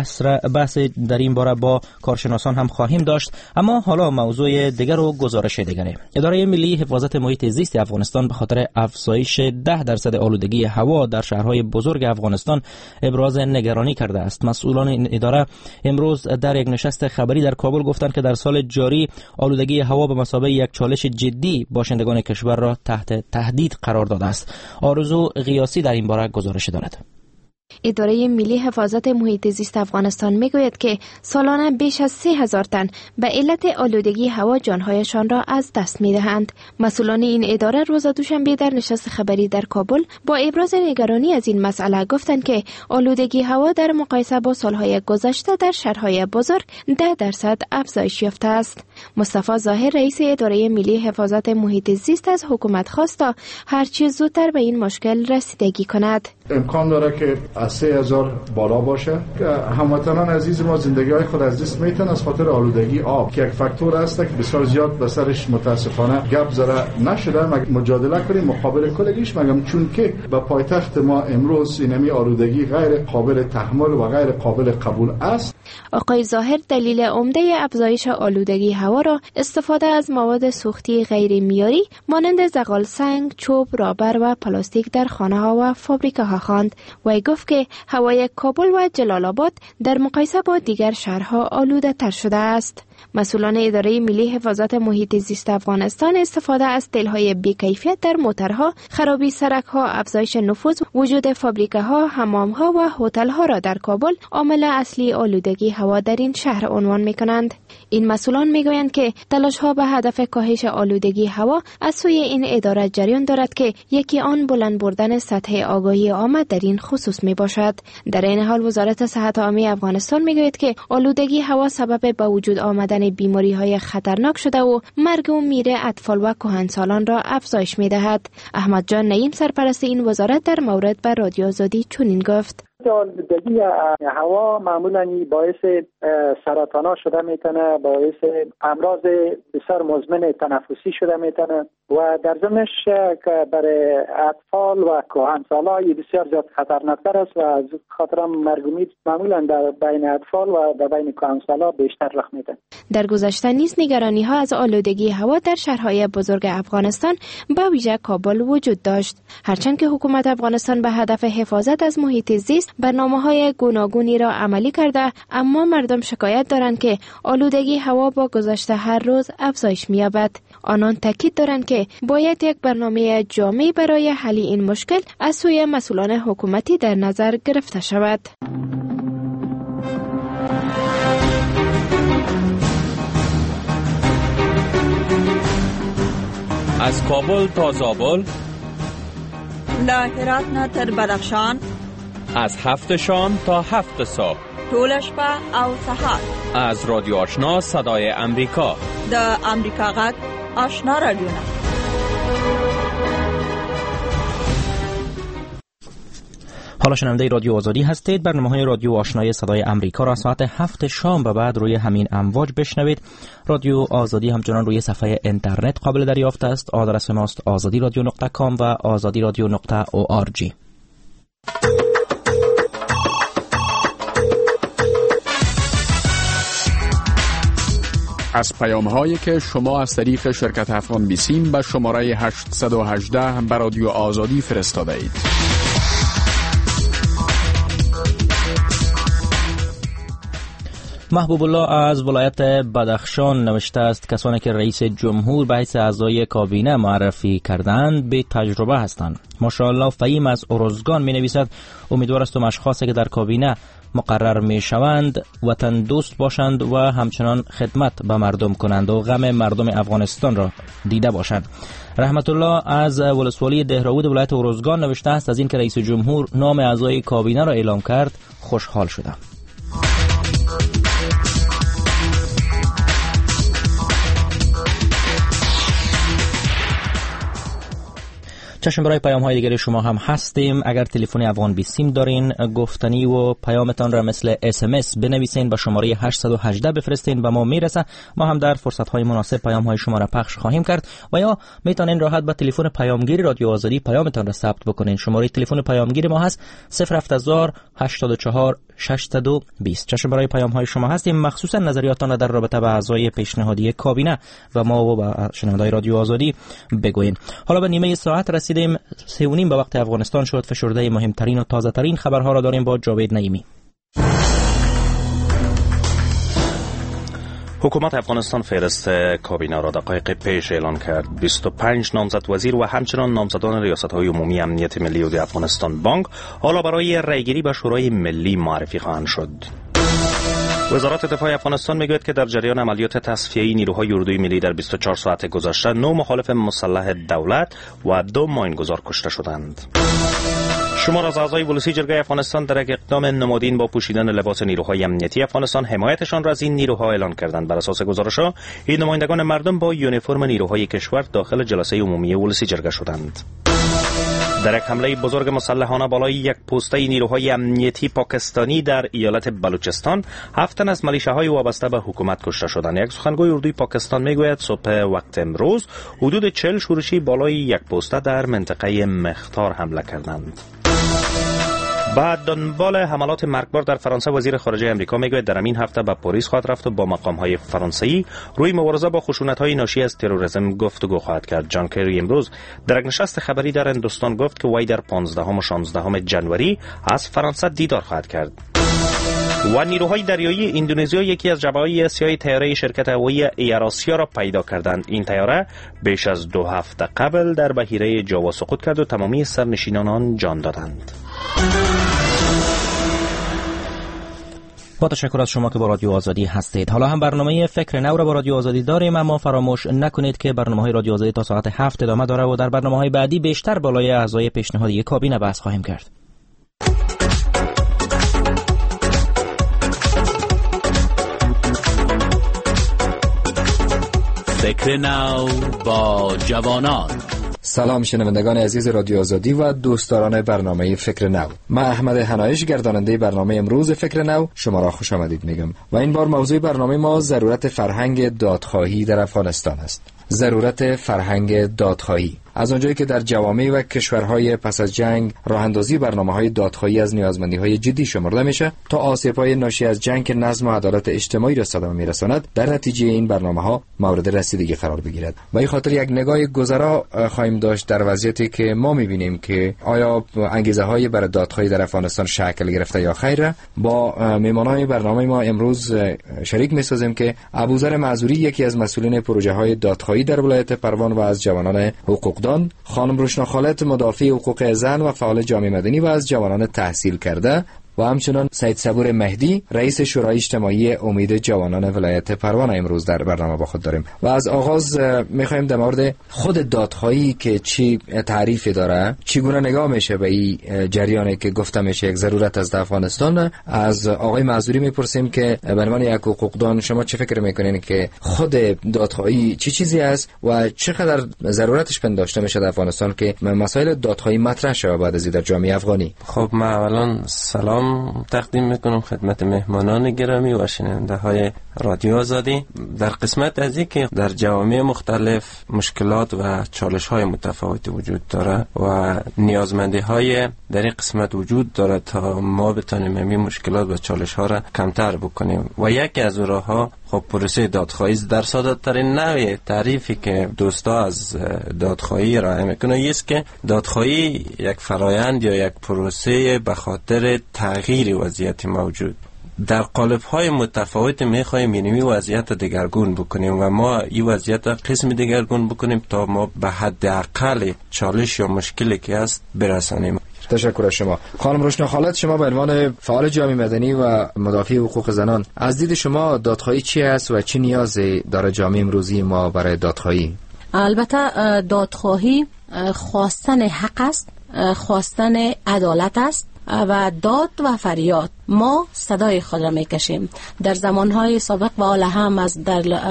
بحث در این باره با کارشناسان هم خواهیم داشت. اما حالا موضوع دیگر و گزارش دیگره. اداره ملی حفاظت محیط زیست افغانستان به خاطر افزایش 10% آلودگی هوا در شهرهای بزرگ افغانستان ابراز نگرانی کرده است. مسئولان این اداره امروز در یک نشست خبری در کابل گفتند که در سال جاری آلودگی هوا به مثابه یک چالش جدی باشندگان کشور را تحت تهدید قرار داده است. آرزو قیاسی در این باره گزارش دارد. اداره ملی حفاظت محیط زیست افغانستان میگوید که سالانه بیش از 3000 تن به علت آلودگی هوا جانهایشان را از دست میدهند. مسئولان این اداره روز دوشنبه در نشست خبری در کابل با ابراز نگرانی از این مسئله گفتند که آلودگی هوا در مقایسه با سالهای گذشته در شهرهای بزرگ 10% افزایش یافته است. مصطفی ظاهر رئیس اداره ملی حفاظت محیط زیست از حکومت خواست تا هرچی زودتر به این مشکل رسیدگی کند. امکان داره که از 3000 بالا باشه که هموطنان عزیز ما زندگی های خود از دست میتن از خاطر آلودگی آب که یک فاکتور است که بسیار زیاد به سرش متاسفانه گپ زده نشده. مجادله کنیم مقابل کلگیش مگم چون که به پایتخت ما امروز اینمی آلودگی غیر قابل تحمل و غیر قابل قبول است. آقای ظاهر دلیل عمده افزایش آلودگی هوا را استفاده از مواد سوختی غیر معیاری مانند زغال سنگ، چوب، رابر و پلاستیک در خانه ها و فابریکه ها خواند. وی گفت که هوای کابل و جلال آباد در مقایسه با دیگر شهرها آلوده تر شده است. مسئولان اداره ملی حفاظت محیط زیست افغانستان استفاده از تیل‌های بی‌کیفیت در موترها، خرابی سرک‌ها، افزایش نفوذ، وجود فابریکه‌ها، حمام‌ها و هتل‌ها را در کابل عامل اصلی آلودگی هوا در این شهر عنوان می‌کنند. این مسئولان می‌گویند که تلاش‌ها به هدف کاهش آلودگی هوا از سوی این اداره جریان دارد که یکی آن بلند بردن سطح آگاهی عامه در این خصوص میباشد. در این حال وزارت صحت عامه افغانستان میگوید که آلودگی هوا سبب به وجود آمدن بیماری‌های خطرناک شده و مرگ و میر اطفال و کهنسالان را افزایش میدهد. احمد جان نعیم سرپرست این وزارت در مورد به رادیو آزادی چنین گفت: آلودگی هوا معمولا باعث سرطانا شده میتونه، باعث امراض بسیار مزمن تنفسی شده میتونه و در ضمنش که برای اطفال و کهنسالا بسیار زیاد خطرناکتر است و از خاطر مرگ و میر معمولا در بین اطفال و در بین کهنسالا بیشتر رخ میده. در گذشته نیز نگرانی ها از آلودگی هوا در شهرهای بزرگ افغانستان به ویژه کابل وجود داشت. هرچند که حکومت افغانستان به هدف حفاظت از محیط زیست برنامه‌های گوناگونی را عملی کرده، اما مردم شکایت دارند که آلودگی هوا با گذشت هر روز افزایش می‌یابد. آنان تاکید دارند که باید یک برنامه جامع برای حل این مشکل از سوی مسئولان حکومتی در نظر گرفته شود. از کابل تا زابل، له هرات نه تر بدخشان، از 7 شام تا 7 صبح، ټول شپه او سهار، از رادیو آشنا صدای امریکا، د امریکا غږ آشنا رادیو. حالا شنونده رادیو آزادی هستید. برنامه‌های رادیو آشنای صدای امریکا را ساعت 7 شام به بعد روی همین امواج بشنوید. رادیو آزادی همچنان روی صفحه اینترنت قابل دریافت است. آدرس ماست azadiradio.com و azadiradio.org. از پیام‌هایی که شما از طریق شرکت افغان بیسیم به شماره 818 به رادیو آزادی فرستاده اید. محبوب الله از ولایت بدخشان نوشته است کسانی که رئیس جمهور به حیث اعضای کابینه معرفی کردند به تجربه هستند. ماشاءالله. فهیم از ارزگان می نویسد امیدوار است اشخاصی که در کابینه مقرر می شوند وطن دوست باشند و همچنان خدمت به مردم کنند و غم مردم افغانستان را دیده باشند. رحمت الله از ولسوالی دهراود ولایت ارزگان نوشته است از اینکه رئیس جمهور نام اعضای کابینه را اعلام کرد خوشحال شدم. چشم برای پیام های دیگر شما هم هستیم. اگر تلفن افغان 20 سیم دارین گفتنی و پیامتان را مثل SMS بنویسین به شماره 818 بفرستین و ما میرسه. ما هم در فرصت های مناسب پیام های شما را پخش خواهیم کرد و یا میتونین راحت با تلفن پیامگیر رادیو آزادی پیامتان را ثبت بکنین. شماره تلفن پیامگیر ما هست 070 84 620. چشم برای پیام های شما هستیم، مخصوصا نظریاتان را در رابطه با اعضای پیشنهادی کابینه و ما و با شنوندگان رادیو آزادی بگوین. حالا به نیمه ساعت رسیدیم، 3:30 به وقت افغانستان شد. فشرده مهمترین و تازه ترین خبرها را داریم با جاوید نعیمی. حکومت افغانستان فهرست کابینه را دقایق پیش اعلان کرد. 25 نامزد وزیر و همچنان نامزدان ریاست‌های عمومی امنیت ملی و افغانستان بانک حالا برای رأیگیری به شورای ملی معرفی خواهند شد. وزارت دفاع افغانستان میگوید که در جریان عملیات تصفیه‌ای نیروهای اردوی ملی در 24 ساعت گذشته 9 مخالف مسلح دولت و 2 ماینگذار کشته شدند. شمار از اعضای ولسی جرگه افغانستان در یک اقدام نمادین با پوشیدن لباس نیروهای امنیتی افغانستان حمایتشان را از این نیروها اعلان کردند. بر اساس گزارش‌ها این نمایندگان مردم با یونیفرم نیروهای کشور داخل جلسه عمومی ولسی جرگه شدند. در یک حمله بزرگ مسلحانه بالای یک پوسته نیروهای امنیتی پاکستانی در ایالت بلوچستان 7 تن از ملیشه‌های وابسته به حکومت کشته شدند. یک سخنگوی اردوی پاکستان میگوید صبح وقت امروز حدود 40 شورشی بالای یک پوسته در منطقه مختار حمله کردند. بعد دنبال حملات مرگبار در فرانسه وزیر خارجه امریکا میگوید در این هفته به پاریس خواهد رفت و با مقام‌های فرانسوی روی مبارزه با خشونت‌های ناشی از تروریسم گفتگو خواهد کرد. جان کری امروز در یک نشست خبری در هندوستان گفت که وی در 15 و 16 جنوری از فرانسه دیدار خواهد کرد. و نیروهای دریایی اندونزیا یکی از جبهه‌های آسیایی تیاره شرکت هوایی ایراسیا را پیدا کردند. این تیاره بیش از 2 هفته قبل در بحیره جاوا سقوط کرد و تمامی سرنشینان آن جان دادند. با تشکر از شما که با رادیو آزادی هستید. حالا هم برنامه فکر نو را با رادیو آزادی داریم، اما فراموش نکنید که برنامه‌های رادیو آزادی تا ساعت 7 ادامه داره و در برنامه‌های بعدی بیشتر بالای اعضای پیشنهادی کابینه بحث خواهیم کرد. فکر نو با جوانان. سلام شنوندگان عزیز رادیو آزادی و دوستداران برنامه فکر نو. من احمد حنایش گرداننده برنامه امروز فکر نو شما را خوش آمدید میگم و این بار موضوع برنامه ما ضرورت فرهنگ دادخواهی در افغانستان است. ضرورت فرهنگ دادخواهی. از آنجایی که در جوامع و کشورهای پس از جنگ راه‌اندازی برنامه‌های دادخواهی از نیازمندی‌های جدی شمرده میشه تا آسیب‌های ناشی از جنگ که نظم و عدالت اجتماعی را صدمه میرساند، در نتیجه این برنامه‌ها مورد رسیدگی قرار بگیرد. و این خاطر یک نگاه گذرا خواهیم داشت در وضعیتی که ما می‌بینیم که آیا انگیزه‌های برای دادخواهی در افغانستان شکل گرفته یا خیر. با میهمانان برنامه ما امروز شریک می‌سازیم که ابوذر معذوری یکی از مسئولین پروژه‌های دادخواهی در ولایت پروان و از جوانان حقوقدان، خانم روشنا خالد مدافع حقوق زن و فعال جامعه مدنی و از جوانان تحصیل کرده و همچنان سید صبور مهدی رئیس شورای اجتماعی امید جوانان ولایت پروان امروز در برنامه با خود داریم. و از آغاز می‌خوایم در مورد خود دادخواهی که چی تعریفی داره، چگونه نگاه میشه به این جریانی که گفته میشه یک ضرورت از افغانستان، از آقای معذوری میپرسیم که به عنوان یک حقوقدان شما چه فکر میکنین که خود دادخواهی چی چیزی است و چقدر ضرورتش پنداشته میشه در افغانستان که مسائل دادخواهی مطرح شه بعد از در جامعه افغانی؟ خب من اولا سلام تقدیم میکنم خدمت مهمانان گرامی و شنونده های رادیو آزادی. در قسمت از این که در جوامع مختلف مشکلات و چالش های متفاوتی وجود داره و نیازمندی های در این قسمت وجود داره تا ما بتونیم این مشکلات و چالش ها را کمتر بکنیم و یکی از راه‌ها خب پروسه دادخواهی در ساده ترین نوع تعریفی که دوستا از دادخواهی ارائه میکنه است که دادخواهی یک فرایند یا یک پروسه به خاطر تغییر وضعیت موجود در قالب‌های متفاوت می‌خوایم این وضعیت دگرگون بکنیم و ما این وضعیت قسم دگرگون بکنیم تا ما به حد اقل چالش یا مشکلی که است برسانیم. تشکر از شما. خانم روشنا خالد، شما به عنوان فعال جامعه مدنی و مدافع حقوق زنان، از دید شما دادخواهی چی است و چه نیازی داره جامعه امروزی ما برای دادخواهی؟ البته دادخواهی خواستن حق است، خواستن عدالت است و داد و فریاد. ما صدای خود را میکشیم. در زمانهای سابق و حالا هم از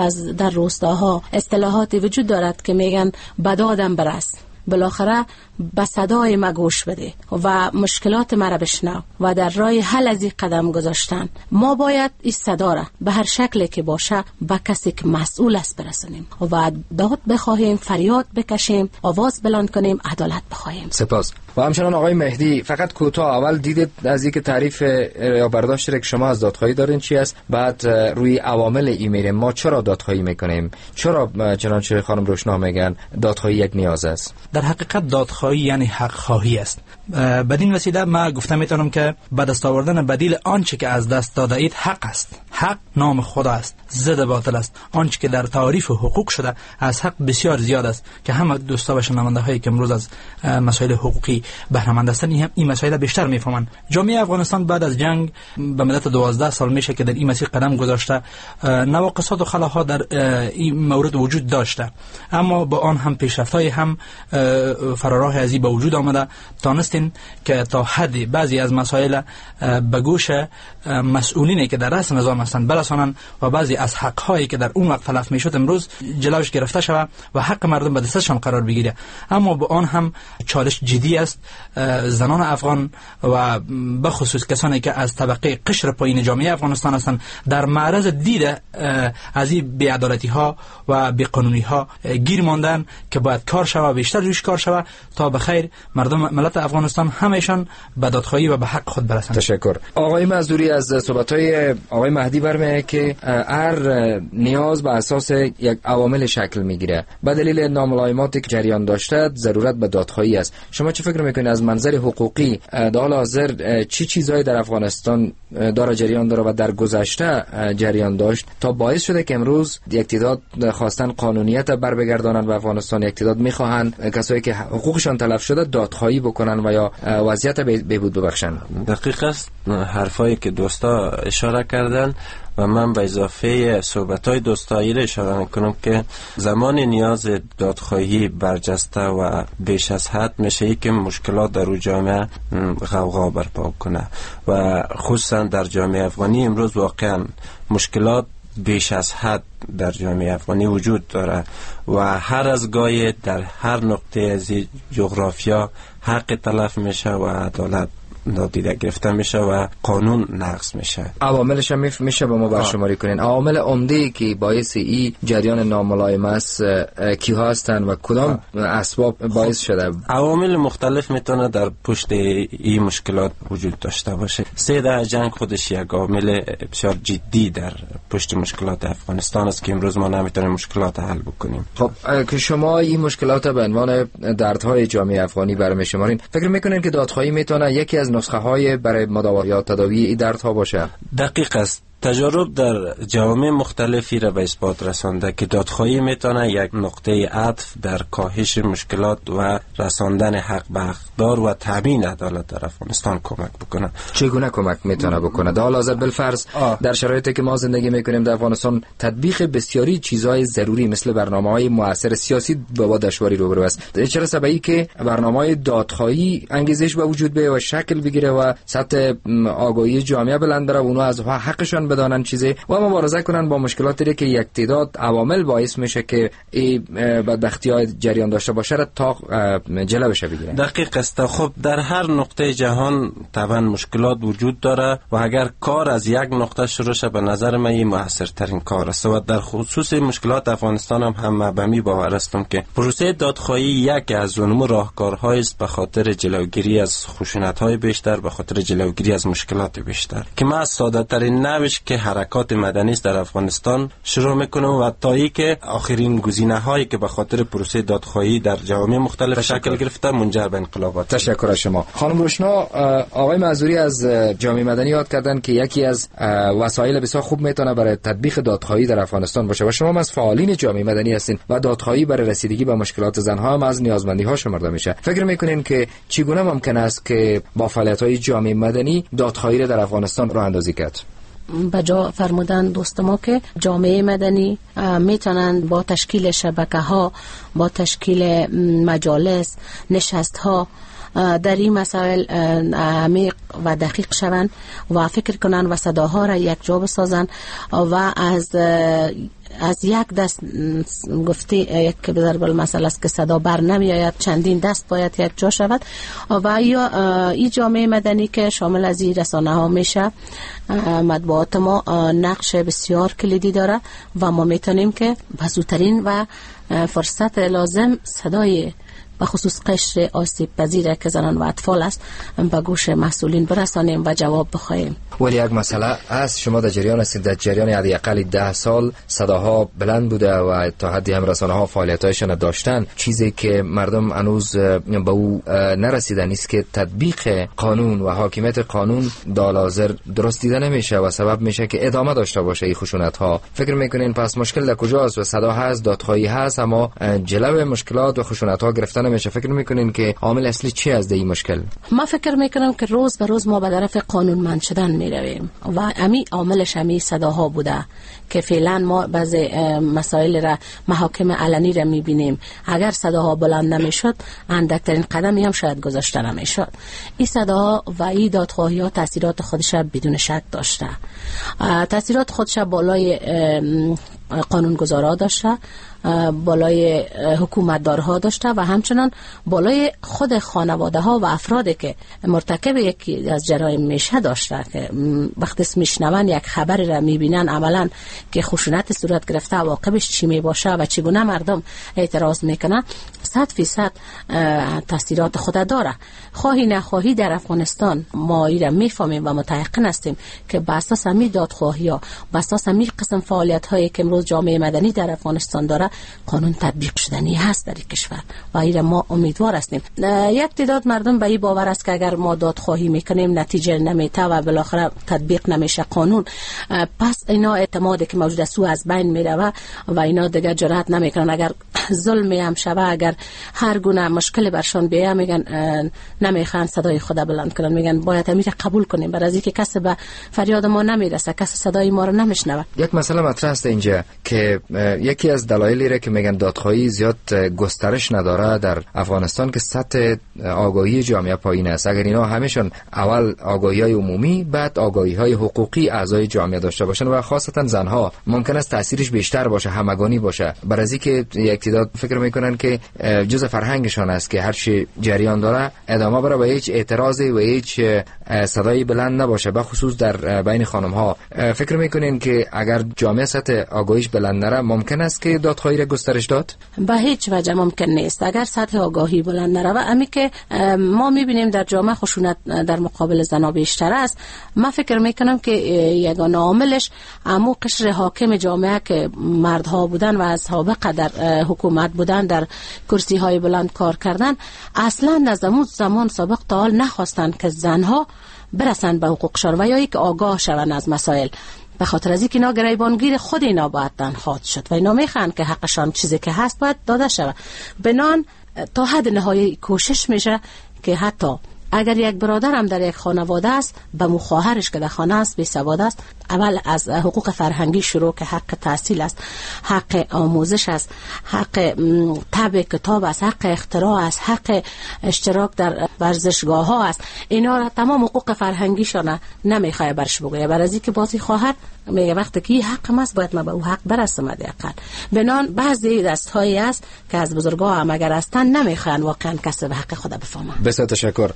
در روستاها اصطلاحاتی وجود دارد که میگن بدادم برس، بالاخره به صدای ما گوش بده و مشکلات ما را بشنو و در راه حل از این قدم گذاشتن. ما باید این صدا را به هر شکلی که باشه به کسی که مسئول است برسونیم و داد بخواهیم، فریاد بکشیم، آواز بلند کنیم، عدالت بخواهیم. سپاس. و همچنان آقای مهدی، فقط کوتاه اول دیدید از اینکه تعریف یا برداشت که شما از دادخواهی دارین چی است، بعد روی عوامل ایمیل ما چرا دادخواهی میکنیم، چرا چنانچه خانم روشنا میگن دادخواهی یک نیاز است؟ در حقیقت دادخواهی یعنی حق خواهی است. بدین وسیله ما گفته میتونم که به دست آوردن بدیل آنچه که از دست داده اید حق است. حق نام خدا است، ضد باطل است. آنچه که در تعریف حقوق شده از حق بسیار زیاد است که همه دوستا و شنونده هایی که امروز از مسائل حقوقی بهره مند هستند این مسائل بیشتر میفهمند. جامعه افغانستان بعد از جنگ به مدت 12 سال میشه که در این مسیر قدم گذاشته. نواقصات و خلاها در این مورد وجود داشته، اما با آن هم پیشرفت‌های هم فراراه از این به وجود آمده. تانستین که تا حدی بعضی از مسائل به گوش مسئولینی که در رأس نظام هستند برسانند و بعضی از حق‌هایی که در اون وقت تلف میشد امروز جلوش گرفته شود و حق مردم به دستشان قرار بگیره. اما با آن هم چالش جدی است. زنان افغان و به خصوص کسانی که از طبقه قشر پایین جامعه افغانستان هستند در معرض دید از این بی‌عدالتی‌ها و بی‌قانونی‌ها گیر ماندن که باید کار شود، بیشتر روش کار شود تا به خیر مردم ملت افغانستان همشان به دادخواهی و به حق خود برسند. تشکر. آقای مزدوری، از صحبت‌های آقای مهدی برمی‌آید که هر نیاز به اساس یک عوامل شکل میگیره. به دلیل ناملایماتی که جریان داشته ضرورت به دادخواهی است. شما چه فکر میکنید از منظر حقوقی در حال حاضر چی چیزایی در افغانستان داره جریان داره و در گذشته جریان داشت تا باعث شده که امروز یک تعداد خواستن قانونیت بر بگردانند و افغانستان یک تعداد میخواهند کسایی که حقوقشان تلف شده دادخواهی بکنن و یا وضعیت بهبود ببخشن؟ دقیق است حرفایی که دوستا اشاره کردن و من به اضافه صحبت‌های دوستایی را اشاره میکنم که زمان نیاز دادخواهی برجسته و بیش از حد میشه که مشکلات در جامعه غوغا برپا کنه و خصوصا در جامعه افغانی امروز واقعا مشکلات بیش از حد در جامعه افغانی وجود داره و هر از گاهی در هر نقطه از جغرافیا حق تلف میشه و عدالت نادیده گرفته میشه و قانون نقض میشه. عواملش هم میشه با ما برشماری کنین. عوامل عمده که باعث این جریان ناملایم است کیها هستن و کدام اسباب باعث شده؟ عوامل مختلف میتونه در پشت این مشکلات وجود داشته باشه. 13 جنگ خودش یک عامل بسیار جدی در پشت مشکلات افغانستان است که امروز ما نمیتونیم مشکلات حل بکنیم. خب که شما این مشکلات به عنوان دردهای جامعه افغانی برمی‌شمارین، فکر میکنین که دادخواهی میتونه یکی از نسخه های برای مداوا یا تداوی این دردها باشه؟ دقیق است. تجارب در جوامع مختلفی را به اثبات رسانده که دادخواهی میتونه یک نقطه عطف در کاهش مشکلات و رساندن حق به حقدار و تامین عدالت در افغانستان کمک بکنه. چگونه کمک میتونه بکنه؟ در حال حاضر بالفرض در شرایطی که ما زندگی میکنیم در افغانستان تطبیق بسیاری چیزهای ضروری مثل برنامه‌های مؤثر سیاسی با دشواری روبرو است. چرا سببی که برنامه‌های دادخواهی انگیزش به وجود بیاید و شکل بگیره و سطح آگاهی جامعه بلند بره و اونها از حقشان بدانن چیزی و مبارزه کنن با مشکلاتی که یک تعداد عوامل باعث میشه که این بدبختی‌های جریان داشته باشه را تا جلوش بگیرن. دقیق است. خب در هر نقطه جهان طبعا مشکلات وجود داره و اگر کار از یک نقطه شروع شه به نظر من این موثرترین کار است و در خصوص مشکلات افغانستان هم به می باور هستم که پروسه دادخواهی یک از اون راهکارهایی است به خاطر جلوگیری از خشونت‌های بیشتر، به خاطر جلوگیری از مشکلات بیشتر که ما از ساده ترین نوش روش که حرکات مدنی است در افغانستان شروع میکنه و تا ای که آخرین گزینه هایی که به خاطر پروسه دادخواهی در جوامع مختلف شکل گرفته منجر به انقلابات. تشکر از شما. خانم روشنا، آقای معذوری از جامعه مدنی یاد کردن که یکی از وسایل بسیار خوب میتونه برای تطبیق دادخواهی در افغانستان باشه و شما هم از فعالین جامعه مدنی هستین و دادخواهی برای رسیدگی به مشکلات زنها هم از نیازمندی ها شمرده میشه. فکر میکنین که چگونه ممکن است که با فعالیت‌های جامعه مدنی دادخواهی را در افغانستان راه اندازی کرد؟ به جا فرمودن دوست ما که جامعه مدنی میتونن با تشکیل شبکه‌ها، با تشکیل مجالس، نشست‌ها در این مسائل عمیق و دقیق شوند و فکر کنن و صداها را یک جا بسازن و از یک دست گفته یک ضرب المثل است که صدا بر نمی آید، چندین دست باید یک جا شود و یا این جامعه مدنی که شامل از این رسانه ها میشه، مطبوعات ما نقش بسیار کلیدی داره و ما میتونیم که به زودترین و فرصت لازم صدای به خصوص قشر آسیب پذیر که زنان و اطفال است به گوش مسئولین برسانیم و جواب بخواهیم. ولی یک مسئله است، شما در جریان هستید، در جریان حداقل 10 سال صداها بلند بوده و تا حدی هم رسانه ها فعالیتایشان داشتن. چیزی که مردم هنوز به او نرسیدن است که تطبیق قانون و حاکمیت قانون دالازر درست دیده نمیشه و سبب میشه که ادامه داشته باشه این خشونت ها. فکر میکنین پس مشکل در کجاست؟ و صدا هست، دادخواهی هست، اما جلو مشکلات و خشونت ها گرفتن نمیشه. فکر میکنین که عامل اصلی چی از این مشکل؟ ما فکر میکنم که روز به روز ما به طرف قانونمند شدن میرویم و امی عاملش همی صداها بوده که فعلا ما بعضی مسائل را محاکم علنی را میبینیم. اگر صداها بلند نمیشد اندکترین قدمی هم شاید گذاشته نمیشد. این صداها و این دادخواهی ها تاثیرات خودش بدون شک داشته، تاثیرات خودش بالای قانونگذارا داشته، بالای حکومتدارها داشته و همچنان بالای خود خانواده ها و افرادی که مرتکب یکی از جرایم میشه داشته که وقتی میشنون یک خبری را میبینن عملا که خشونت صورت گرفته عواقبش چی میباشه و چگونه مردم اعتراض میکنن 100% تاثیرات خود داره. خواهی نخواهی در افغانستان ما این را میفهمیم و متيقن هستیم که بر اساس می دادخواهی ها، بر اساس می قسم فعالیت هایی که امروز جامعه مدنی در افغانستان داره قانون تطبیق شدنی هست در این کشور و این ما امیدوار هستیم. یک تعداد مردم به این باور است که اگر ما دادخواهی میکنیم نتیجه نمیته و بالاخره تطبیق نمیشه قانون، پس اینا اعتمادی که موجود است از بین میره و اینا دیگه جرأت نمیکنن. اگر ظلم هم شوه، اگر هر گونه مشکل برشان بیاد، میگن نمیخوان صدای خود بلند کنن، میگن باید امیر قبول کنیم برای اینکه کسی به فریاد ما نمیرسه، کسی صدای ما رو نمیشنوه. یک مسئله مطرح است اینجا که یکی از دلایلی را که میگن دادخواهی زیاد گسترش نداره در افغانستان که سطح آگاهی جامعه پایین است. اگر اینا همیشون اول آگاهی‌های عمومی بعد آگاهی‌های حقوقی اعضای جامعه داشته باشن و خاصتا زنها، ممکن است تاثیرش بیشتر باشه، همگانی باشه. برای اینکه یک تعداد فکر میکنن که جزء فرهنگشان است که هر چی جریان داره ادامه بره و هیچ اعتراضی و هیچ صدایی بلند نباشه، به خصوص در بین خانم ها. فکر میکنین که اگر جامعه سطح آگاهیش بلند نره ممکن است که دادخواهی را گسترش داد؟ به هیچ وجه ممکن نیست اگر سطح آگاهی بلند نره. و امی که ما میبینیم در جامعه خشونت در مقابل زنها بیشتر است، من فکر میکنم که یگانه عاملش امو قشر حاکم جامعه که مردها بودن و از سابقه در حکومت بودن، در کرسی های بلند کار کردن، اصلا از زمان سابق تا حال نخواستن که زنها برسن به حقوقشان و یا یک آگاه شون از مسائل. به خاطر از اینکه اینا گریبانگیر خود اینا باید تنخواد شد و اینا میخوان که حقشان چیزی که هست باید داده شود. بنان تا حد نهایی کوشش میشه که حتی اگر یک برادر هم در یک خانواده است، به مخواهرش که در خانه است بی سواد است، اول از حقوق فرهنگی شروع که حق تحصیل است، حق آموزش است، حق طبع کتاب است، حق اختراع است، حق اشتراک در ورزشگاه ها است. اینا را تمام حقوق فرهنگیشان نمیخواد برش بگویه، برای اینکه بازی خواهر میگه وقتی که حق ماست باید ما به او حق برسم. حداقل بنان بعضی دستهایی است که از بزرگا هم اگر هستن نمیخوان واقعا کسی به حق خود بفهمه. بسیار تشکر.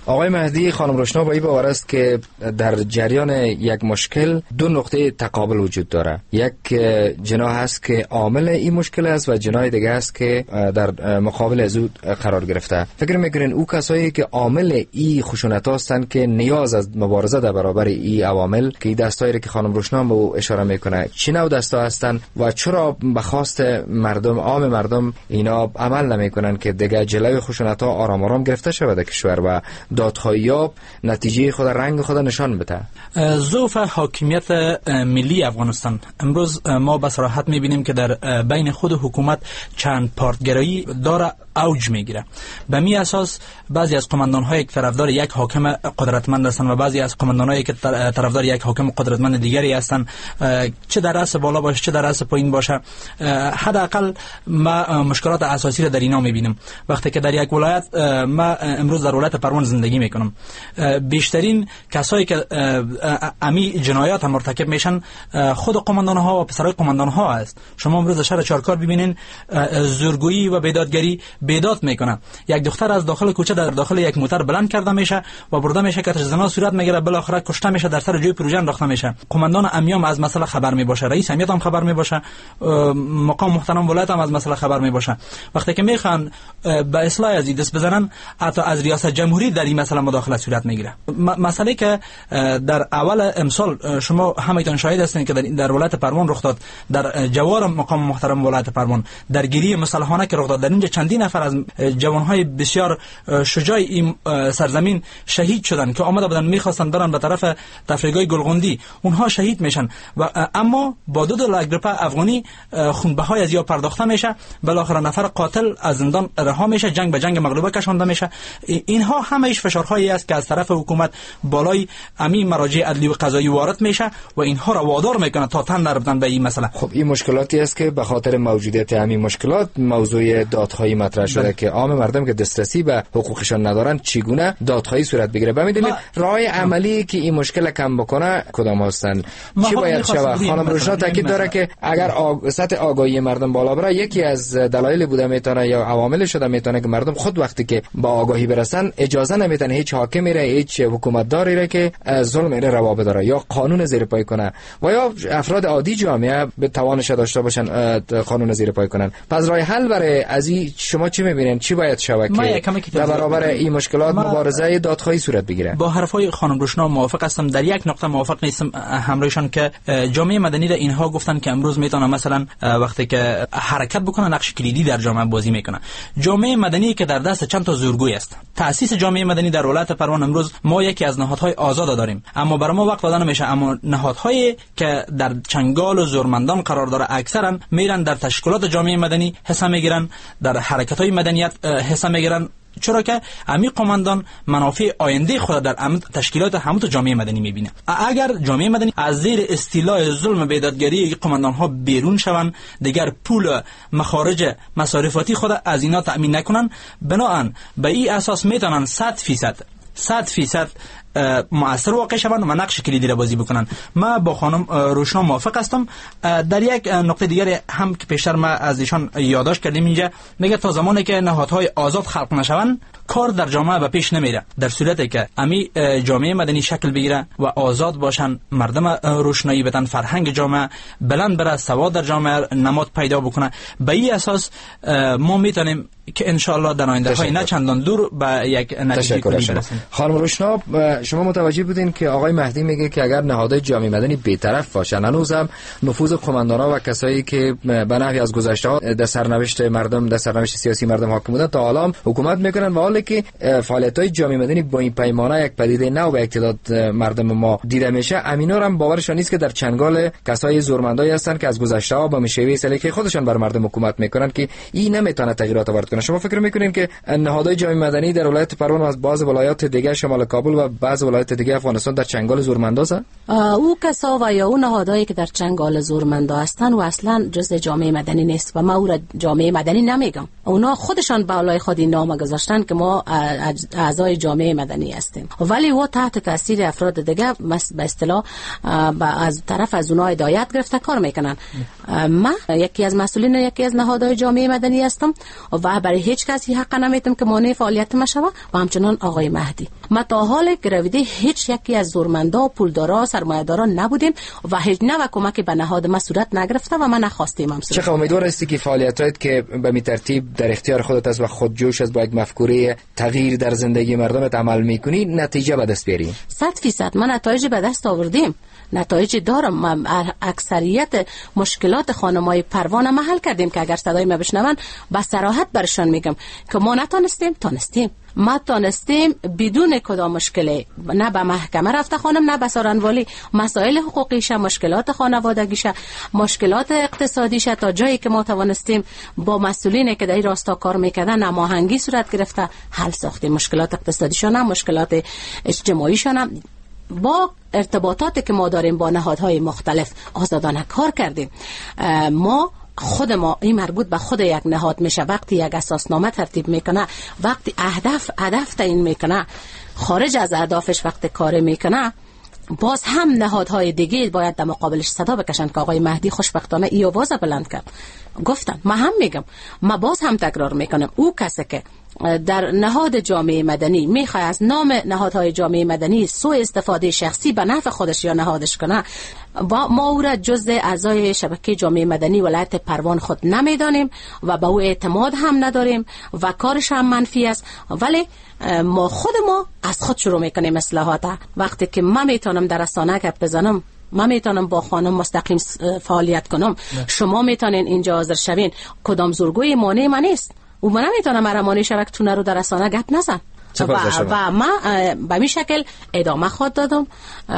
آقای مهدی، خانم روشنا با این باور است که در جریان یک مشکل دو نقطه تقابل وجود داره. یک جناح هست که عامل این مشکل است و جناح دیگه است که در مقابل از او قرار گرفته. فکر میکنین او کسایی که عامل این خشونت هستند که نیاز از مبارزه در برابر این عوامل که این دستایی که خانم روشنا به او اشاره میکنه چی نوع دستا هستند و چرا به خواست مردم، عام مردم اینا عمل نمیکنن که دیگه جلوی خشونت ها آرام آرام گرفته شود در کشور و دادخواهی ها نتیجه خود، رنگ خود نشان بده؟ ضعف حاکمیت ملی افغانستان امروز ما به صراحت میبینیم که در بین خود حکومت چند پارتگرایی داره اوج میگیره. به می اساس بعضی از قماندان‌هایی که طرفدار یک حاکم قدرتمند هستند و بعضی از قماندان‌هایی که طرفدار یک حاکم قدرتمند دیگری هستند، چه در رأس بالا باشه چه در رأس پایین باشه، حداقل ما مشکلات اساسی را در اینا میبینیم. وقتی که در یک ولایت، ما امروز در ولایت پروان زندگی میکنم، بیشترین کسایی که امی جنایات مرتکب میشن خود قماندان‌ها و پسرای قماندان‌ها است. شما امروز شهر چارکار ببینین زورگویی و بیدادگری بیداد میکنه. یک دختر از داخل کوچه در داخل یک موتر بلند کرده میشه و برده میشه که زنا صورت میگیره، بالاخره کشته میشه، در سر جوی پروژه انداخته میشه. قماندان امیام از مسئله خبر میباشه، رئیس امیات هم خبر میباشه، مقام محترم ولایت هم از مسئله خبر میباشه. وقتی که میخوان به اصلاح از دست بزنن، حتی از ریاست جمهوری در این مسئله مداخله صورت میگیره. مسئله که در اول امسال شما همایتان شاهد هستین که در ولایت پروان رخ داد، در جوار مقام محترم ولایت پروان درگیری مسلحانه که رخ داد، در اینجا چندین نفر از جوانهای بسیار شجاع این سرزمین شهید شدن که آمده بودن میخواستن برن به طرف تفریحگاه گلغوندی، اونها شهید میشن و اما با 2 لاک روپیه افغانی خونبهای از یا پرداخته میشه، بالاخره نفر قاتل از زندان رها میشه، جنگ به جنگ مغلوبه کشانده میشه. اینها همهش فشارهایی است که از طرف حکومت بالای امین مراجع عدلی و قضایی وارد میشه و اینها را وادار میکنه تا تن در بدن به این مسئله. خب این مشکلاتی است که به خاطر موجودیت همین مشکلات موضوع دادخواهی مطرح شده که عام مردم که دسترسی به حقوقشان ندارن چگونه دادخواهی صورت بگیره. ببینید راه عملی که این مشکل کم بکنه کدام هستند؟ چی باید شود؟ خانم روشنا تاکید داره که اگر سطح آگاهی مردم بالا بره، یکی از دلایل بوده میتونه یا عوامل شده میتونه که مردم خود وقتی که با آگاهی برسن اجازه نمیتونه هیچ حاکمی را، هیچ حکومتداری را که ظلم را روا بداره یا قانون زیر پای کنه و یا افراد عادی جامعه به توانش داشته باشن قانون زیر پای کنن. پس راه حل برای از شما چی میبینین؟ چی باید شود که در برابر این مشکلات مبارزه دادخواهی صورت بگیره؟ با حرفای خانم روشنا موافق هستم. در یک نقطه موافق نیستم همراهشان که جامعه مدنی را اینها گفتن که امروز میتونه مثلا وقتی که حرکت بکنه نقش کلیدی در جامعه بازی میکنه. جامعه مدنی که در دست چند تا زورگوی است. تأسیس جامعه مدنی در ولایت پروان امروز ما یکی از نهادهای آزاد داریم، اما برای ما وقت دادن نمیشه. اما نهادهایی که در چنگال و زورمندان قرار داره اکثرا میرن در تشکیلات جامعه مدنی حصہ میگیرن، در حرکت‌های مدنیت حصہ میگیرن، چرا که امی قماندان منافع آینده خود در تشکیلات همون جامعه مدنی میبینه. اگر جامعه مدنی از زیر استیلاء ظلم بیدادگری قماندان ها بیرون شوند، دیگر پول مخارج مصارفاتی خود از اینا تأمین نکنن، بنابراین به این اساس میتونن 100% مؤثر واقع شوند و نقش کلیدی را بازی بکنن. من با خانم روشنا موافق هستم. در یک نقطه دیگر هم که پیشتر ما از ایشان یادداشت کردیم، اینجا میگه تا زمانی که نهادهای آزاد خلق نشوند کار در جامعه به پیش نمیره. در صورتی که امی جامعه مدنی شکل بگیره و آزاد باشن، مردم روشنایی بدن، فرهنگ جامعه بلند بره، سواد در جامعه نماد پیدا بکنه، به این اساس ما میتونیم که ان شاء الله در آینده های نه چندان دور به یک نتیجه کلی برسیم. خانم روشنا، شما متوجه بودین که آقای مهدی میگه که اگر نهادهای جامعه مدنی بی‌طرف باشن، هنوزم نفوذ قماندانا و کسایی که به نحوی از گذشته در سرنوشت مردم، در سرنوشت سیاسی مردم حاکم بودن تا حالا حکومت میکنن و حالی که فعالیت‌های جامعه مدنی با این پیمانه یک پدیده نو به اقتداد مردم ما دیده میشه، امینا هم باورشان نیست که در چنگال کسای زورمندایی هستن که از گذشته ها با مشیوه سلیقه خودشان بر مردم حکومت میکنن که این نمیتونه تغییرات وارد کنه. شما فکر میکنین که نهادهای جامعه مدنی در ولایت پروان از بعض ولایات دیگه شمال کابل و بعض ولایات دیگه افغانستان در چنگال زورمندازن؟ او کسا و یا اون نهادهایی که در چنگال زورمندا هستن و اصلا جزء جامعه مدنی نیست و ما او را جامعه مدنی نمیگم. اونا خودشان بالای خود این نام گذاشتن که ما اعضای جامعه مدنی هستیم، ولی او تحت تاثیر افراد دیگه به اصطلاح از طرف از اونها هدایت گرفته کار میکنن. من یکی از مسئولین یکی از نهادهای جامعه مدنی هستم و برای هیچ کسی حق نمیدم که مانع فعالیت ما شود و همچنان آقای مهدی. ما تا حال گرویده هیچ یکی از زورمندا، پولدارا، سرمایه‌دارا نبودیم و هیچ نوع کمکی به نهاد ما صورت نگرفته و ما نخواستیم هم. چه امیدوار هستی که فعالیتات که به می ترتیب در اختیار خودت است و خودجوش است با یک مفکوره تغییر در زندگی مردمت عمل میکنی نتیجه به دست بیاری؟ 100% ما نتایج به دست آوردیم، نتایج دارم. اکثریت مشکلات خانمای پروانه ما حل کردیم که اگر صدای ما بشنون با صراحت برشان میگم که ما تانستیم ما تانستیم بدون کدام مشکلی، نه به محکمه رفته خانم، نه به سارنوالی، مسائل حقوقیش، مشکلات خانوادگیش، مشکلات اقتصادیش، تا جایی که ما توانستیم با مسئولینی که در این راستا کار میکردن هماهنگی صورت گرفته حل ساختیم. مشکلات اقتصادیشان، مشکلات اجتماعیشان، با ارتباطاتی که ما داریم با نهادهای مختلف آزادانه کار کردیم. خود ما این مربوط به خود یک نهاد میشه. وقتی یک اساسنامه ترتیب میکنه، وقتی هدف تعیین میکنه، خارج از اهدافش وقتی کار میکنه، باز هم نهادهای دیگه باید در مقابلش صدا بکشن که آقای مهدی خوشبختانه ای آواز بلند کرد. گفتن ما هم میگم، ما باز هم تکرار میکنم، او کسی که در نهاد جامعه مدنی میخواد از نام نهادهای جامعه مدنی سوء استفاده شخصی به نفع خودش یا نهادش کنه، ما او را جزء اعضای شبکه جامعه مدنی ولایت پروان خود نمیدانیم و به او اعتماد هم نداریم و کارش هم منفی است. ولی ما از خود شروع میکنیم اصلاحات. وقتی که من میتونم در رسانه گپ بزنم، من میتونم با خانم مستقیم فعالیت کنم، شما میتونین اینجا حاضر شوین، کدام زورگوی مانع من نیست. او من نمیتونم مرمانی شبکه تونه رو در رسانه گپ نزن و ما به این شکل ادامه خود دادم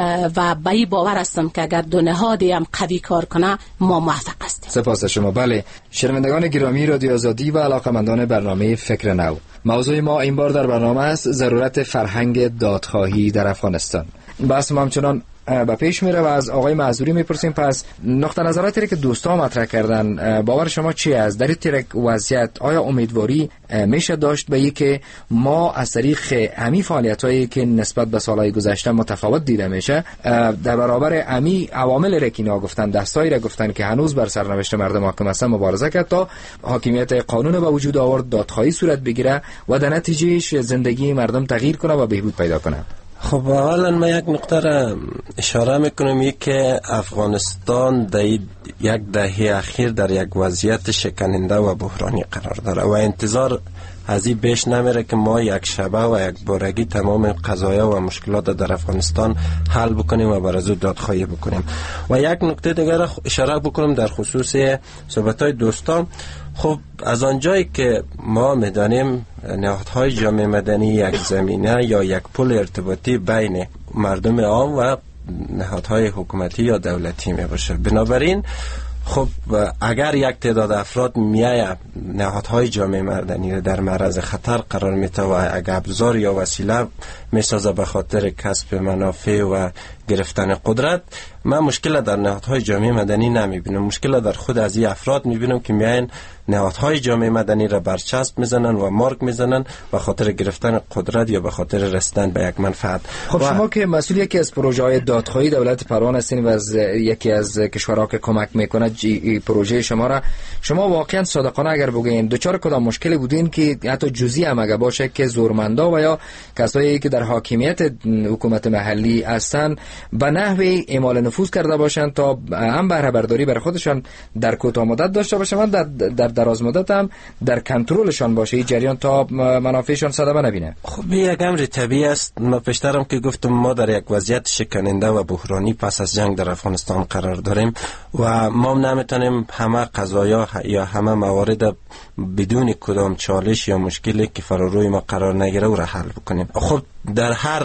و به این باور هستم که اگر دو نهادی هم قوی کار کنه ما موفق هستیم. سپاس شما. بله، شنوندگان گرامی رادیو آزادی و علاقه‌مندان برنامه فکر نو، موضوع ما این بار در برنامه است ضرورت فرهنگ دادخواهی در افغانستان. بحث ما همچنان با پیش میره و از آقای معذوری میپرسیم. پس نقطه نظراتی که دوستان مطرح کردن، باور شما چی است در این وضعیت؟ آیا امیدواری میشه داشت به این که ما از طریق همین فعالیتایی که نسبت به سالهای گذشته متفاوت دیده میشه در برابر همین عوامل را که اینا گفتن، دستایی را گفتن که هنوز بر سرنوشت مردم حاکم هستن، مبارزه کرد تا حاکمیت قانون به وجود آورد، دادخواهی صورت بگیره و در نتیجهش زندگی مردم تغییر کنه و بهبود پیدا کنه؟ خب اولا ما یک نقطه را اشاره میکنم، یک که افغانستان در یک دهه اخیر در یک وضعیت شکننده و بحرانی قرار داره و انتظار از این بیش نمیره که ما یک شبه و یک بارگی تمام قضایا و مشکلات در افغانستان حل بکنیم و برای دادخواهی بکنیم. و یک نکته دیگر را اشاره بکنم در خصوص صحبت‌های دوستان. خب از آنجایی که ما میدانیم نهادهای جامعه مدنی یک زمینه یا یک پل ارتباطی بین مردم عام و نهادهای حکومتی یا دولتی می باشه، بنابراین خب اگر یک تعداد افراد میایه نهادهای جامعه مدنی در معرض خطر قرار میده و اگر ابزار یا وسیله میسازه به خاطر کسب منافع و گرفتن قدرت، من مشکل در نهادهای جامعه مدنی نمیبینم، مشکل در خود از این افراد میبینم که میاین نهادهای جامعه مدنی را برچسب میزنن و مارک میزنن به خاطر گرفتن قدرت یا به خاطر رسیدن به یک منفعت. خب شما که مسئول یکی از پروژه‌های دادخواهی دولت پروان هستین و از یکی از کشورها که کمک میکنه پروژه شما را، شما واقعا صادقانه اگر بگین دوچار کدام مشکلی بودین که حتی جزئی هم اگه باشه که زورمندا و یا کسایی که در حاکمیت حکومت محلی هستن به نحوی اعمال نفوذ کرده باشن تا هم بهره برداری برای خودشان در کوتاه مدت داشته باشن و در دراز مدت هم در کنترلشان باشه این جریان تا منافعشان صدمه نبینه؟ خب یک امر طبیعی است. ما پیشترم که گفتم ما در یک وضعیت شکننده و بحرانی پس از جنگ در افغانستان قرار داریم و ما نمیتونیم همه قضایا یا همه موارد بدون کدام چالش یا مشکلی که فراروی ما قرار نگیره او را حل بکنیم. خب در هر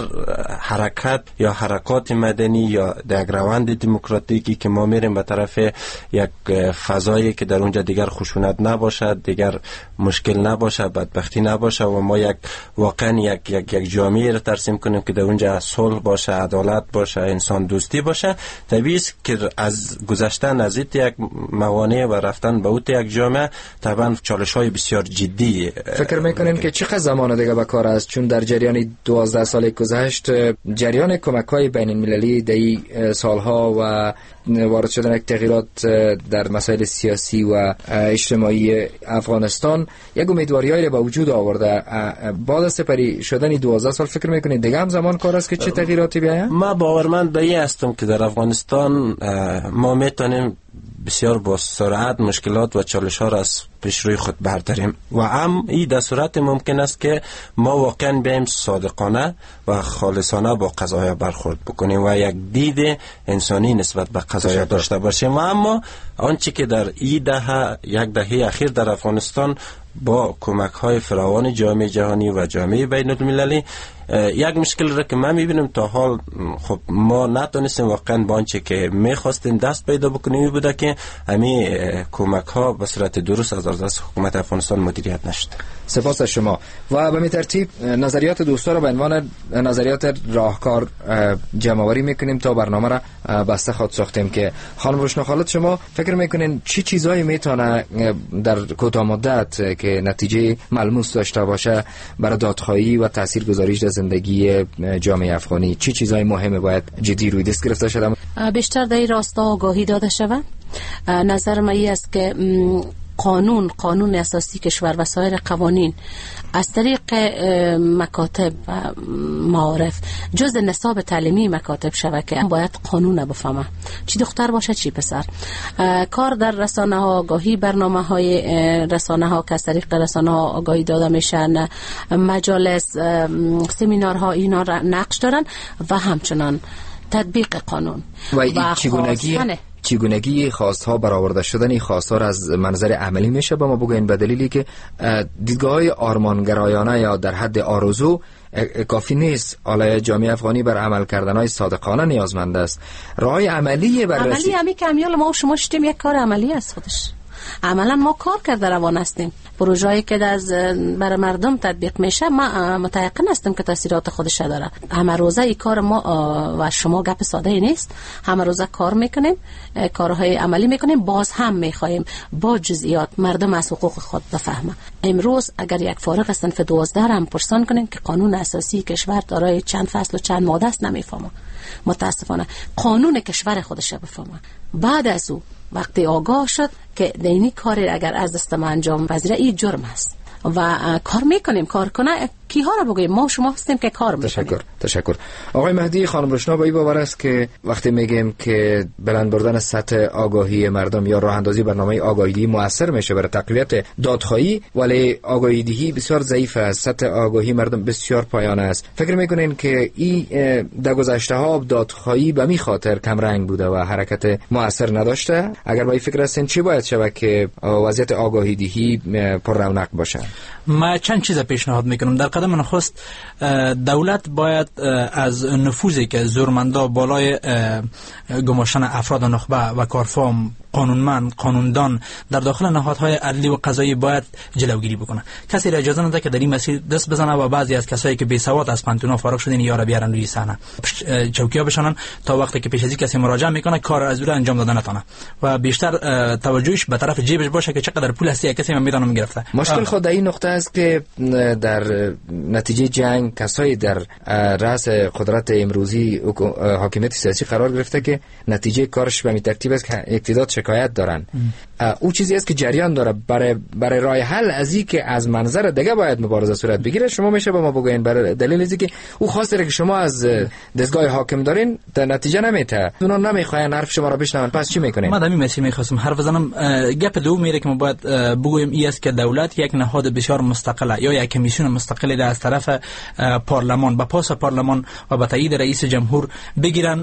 حرکت یا حرکات مدنی یا در روند دموکراتیکی که ما میریم به طرف یک فضایی که در اونجا دیگر خشونت نباشد، دیگر مشکل نباشه، بدبختی نباشه و ما واقعا یک جامعه را ترسیم کنیم که در اونجا صلح باشه، عدالت باشه، انسان دوستی باشه، طبیعی است که از گذشتن از یک موانع و رفتن به اوت یک جامعه طبعا چالش‌های بسیار جدی. فکر میکنین که چقدر زمان دیگه به کار است؟ چون در جریان 2 12 سال گذشت جریان کمک‌های بین‌المللی در سالها و وارد شدن تغییرات در مسائل سیاسی و اجتماعی افغانستان یک امیدواری‌هایی به وجود آورده. بعد از سپری شدن 12 سال فکر می‌کنید دیگه هم زمان کار است که چه تغییراتی بیاید؟ ما باورمند به این هستم که در افغانستان ما میتونیم بسیار با سرعت مشکلات و چالش ها را از پیش روی خود برداریم و هم این در صورت ممکن است که ما واقعا بیایم صادقانه و خالصانه با قضایا برخورد بکنیم و یک دید انسانی نسبت به قضایا داشته باشیم. و اما آنچه که در این یک دهه اخیر در افغانستان با کمک های فراوان جامعه جهانی و جامعه بین المللی یک مشکل را که من میبینم تا حال خب ما نتونستیم واقعا با آنچه که میخواستیم دست پیدا بکنیم بوده که همین کمک ها به صورت درست از دست حکومت افغانستان مدیریت نشد. سپاس از شما. و به می ترتیب نظریات دوستان را به عنوان نظریات راهکار جمع‌آوری میکنیم تا برنامه را بسته خود ساختیم. که خانم روشنا خالد، شما فکر میکنین چی چیزایی میتونه در کوتاه مدت که نتیجه ملموس داشته باشه برای دادخواهی و تاثیرگذاریش در زندگی جامعه افغانی؟ چی چیزای مهمه باید جدی روی دست گرفته شده؟ بیشتر در این راستا آگاهی داده شود. نظر من این است که قانون اساسی کشور و سایر قوانین از طریق مکاتب و معارف جز نصاب تعلیمی مکاتب شود که باید قانون بفهمه، چی دختر باشه چی پسر. کار در رسانه ها آگاهی، برنامه های رسانه ها که از طریق رسانه ها آگاهی داده میشن، مجالس، سمینارها اینا را نقش دارن و همچنان تطبیق قانون و چگونگی خواستها برآورده شدن خواستها را از منظر عملی میشه با ما بگوین، به دلیلی که دیدگاه‌های آرمانگرایانه یا در حد آرزو کافی نیست. حالا جامعه افغانی بر عمل کردنهای صادقانه نیازمند است. راهی عملی بررسی عملی کمیال ما و شما شدیم یک کار عملی است خودش. عملا ما کار کرده روان هستیم. پروژه‌ای که برای مردم تطبیق میشه ما متيقن هستم که تاثیرات خودش داره. همه روزه این کار ما و شما گپ ساده نیست. همه روزه کار میکنیم، کارهای عملی میکنیم. باز هم میخوایم با جزئیات مردم از حقوق خود بفهمه. امروز اگر یک فارغ از صنف 12 هم پرسان کنیم که قانون اساسی کشور دارای چند فصل و چند ماده است نمیفهمه. متاسفانه قانون کشور خودش بفهمه. بعد از او وقتی آگاه شد که دینی کاری اگر از دست ما انجام پذیره این جرم است و کار میکنیم. کار کنه کیها را بگویم؟ ما شما هستیم که کار میکنیم. تشکر. آقای مهدی، خانم روشنا با این باور است که وقتی میگیم که بلند بردن سطح آگاهی مردم یا راه اندازی برنامه آگاهی موثر میشه برای تقویت دادخواهی، ولی آگاهی دهی بسیار ضعیف است، سطح آگاهی مردم بسیار پایانه است. فکر میکنین که این در گذشته ها دادخواهی به می خاطر کم رنگ بوده و حرکت موثر نداشته؟ اگر با این فکر هستین چی باید شود که وضعیت آگاهی دهی پر رونق باشه؟ ما چند چیز پیشنهاد میکنم. در قدم نخست دولت باید از نفوذی که زورمندا بالای گماشتن افراد نخبه و کارفرم قانونمند قانوندان در داخل نهادهای عدلی و قضایی باید جلوگیری بکنه. کسی را اجازه نده که در این مسیر دست بزنه و بعضی از کسایی که بی سواد از پانتونا فارغ شدن یا را بیارن روی صحنه چوکیا بشنن تا وقتی که پیش از کسی مراجعه میکنه کار از او انجام دادن نتونه و بیشتر توجهش به طرف جیبش باشه که چقدر پول هستی کسی من میدونم گرفته. مشکل خود در این نقطه است که در نتیجه جنگ کسایی در رأس قدرت امروزی حاکمیت سیاسی قرار گرفته که نتیجه کارش به این ترتیب است که اقتدار شکایت دارن. او چیزی است که جریان داره. برای راه حل از این که از منظر دیگه باید مبارزه صورت بگیره شما میشه به ما بگوین برای دلیل ازی که او خواسته که شما از دستگاه حاکم دارین در نتیجه نمیته، اونا نمیخواین حرف شما را بشنون، پس چی میکنین؟ من همین مسئله میخواستم حرف بزنم. گپ دوم میره که ما باید بگویم این است که دولت یک نهاد بسیار مستقله یا یک کمیسیون مستقلی از طرف پارلمان با پاس پارلمان و با تایید رئیس جمهور بگیرن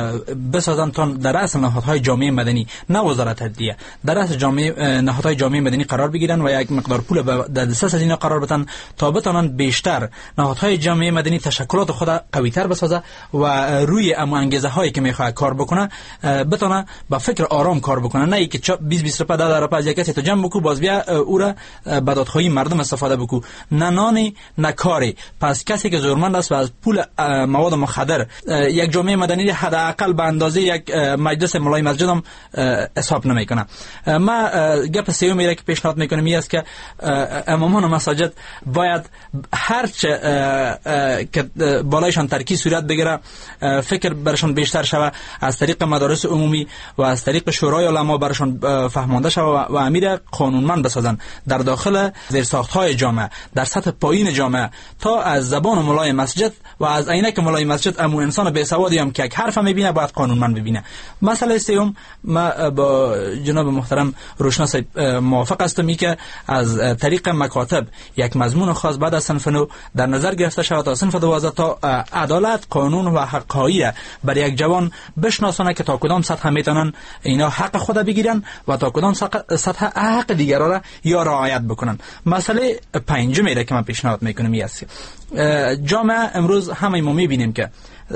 بسازن تا در رأس نهادهای جامعه مدنی، نه وزارت عدلیه، در رأس نهادهای جامعه مدنی قرار بگیرن و یک مقدار پول در دسترس از اینا قرار بدن تا بتونن بیشتر نهادهای جامعه مدنی تشکلات خود قوی‌تر بسازه و روی انگیزه هایی که میخواد کار بکنه بتونه با فکر آرام کار بکنه، نه اینکه 20 روپیه 10 روپیه از یک کسی تو جمع بکو باز بیا او را به دادخواهی مردم استفاده بکو، نه نانی نه کاری. پس کسی که زورمند است و از پول مواد مخدر یک جامعه مدنی حداقل به اندازه یک مجلس ملای مسجد هم حساب نمیکنه. ما گپ سومی را که پیشنهاد میکنم این است که امامان مساجد باید هر چه که بالایشان ترکی صورت بگیره فکر برشان بیشتر شوه، از طریق مدارس عمومی و از طریق شورای علما برشان فهمانده شوه و امیر قانونمند بسازن در داخل زیرساخت‌های جامعه، در سطح پایین جامعه، تا از زبان مولای مسجد و از عینک مولای مسجد امون انسان بی‌سوادی هم که یک حرف میبینه باید قانونمند ببینه. مسئله سوم، ما با جناب محترم روشناس موافق هستم که از طریق مکاتب یک مضمون خاص بعد از صنف نو در نظر گرفته شود تا صنف 12 تا عدالت، قانون و حق‌هایی بر یک جوان بشناسونه که تا کدام سطح میتونن اینا حق خود بگیرن و تا کدام سطح حق دیگران را یا رعایت بکنن. مسئله پنجمی که من پیشنهاد میکنم است جامعه امروز همه ما میبینیم که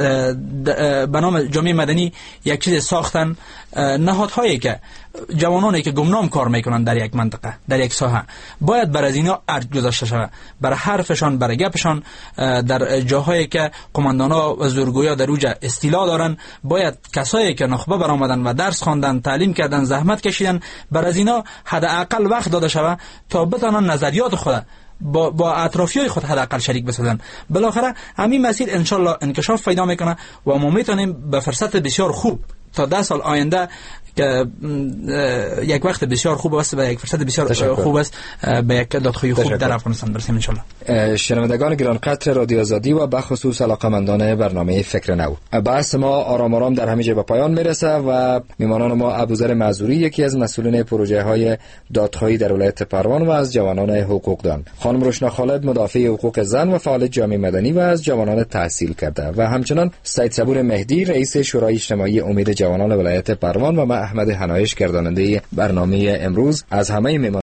به نام جامعه مدنی یک چیز ساختن، نهادهایی که جوانانی که گمنام کار میکنن در یک منطقه، در یک ساحه، باید بر از اینا ارج گذاشته شود، بر حرفشان، بر گپشان. در جاهایی که قماندانا و زورگویا در اوج استیلا دارن باید کسایی که نخبه برآمدن و درس خواندن، تعلیم کردن، زحمت کشیدن، بر از اینا حداقل وقت داده شود تا بتونن نظریات خود با اطرافیای خود حداقل شریک بسازن. بالاخره همین مسیر انشالله انکشاف پیدا میکنه و ما میتونیم به فرصت بسیار خوب تا 10 سال آینده که یک وقت بسیار خوب است و یک فرصت بسیار خوب است به یک دادخواهی خوب در افغانستان برسیم انشالله. شنوندگان گرانقدر رادیو آزادی و به خصوص علاقه‌مندان برنامه فکر نو، بحث ما آرام آرام در همه جا به پایان میرسه و میهمانان ما ابوذر معذوری، یکی از مسئولین پروژه های دادخواهی در ولایت پروان و از جوانان حقوقدان، خانم روشنا خالد مدافع حقوق زن و فعال جامعه مدنی و از جوانان تحصیل کرده و همچنان سید صبور مهدی رئیس شورای اجتماعی امید جوانان ولایت پروان و ما احمد حنایش گرداننده برنامه امروز از همه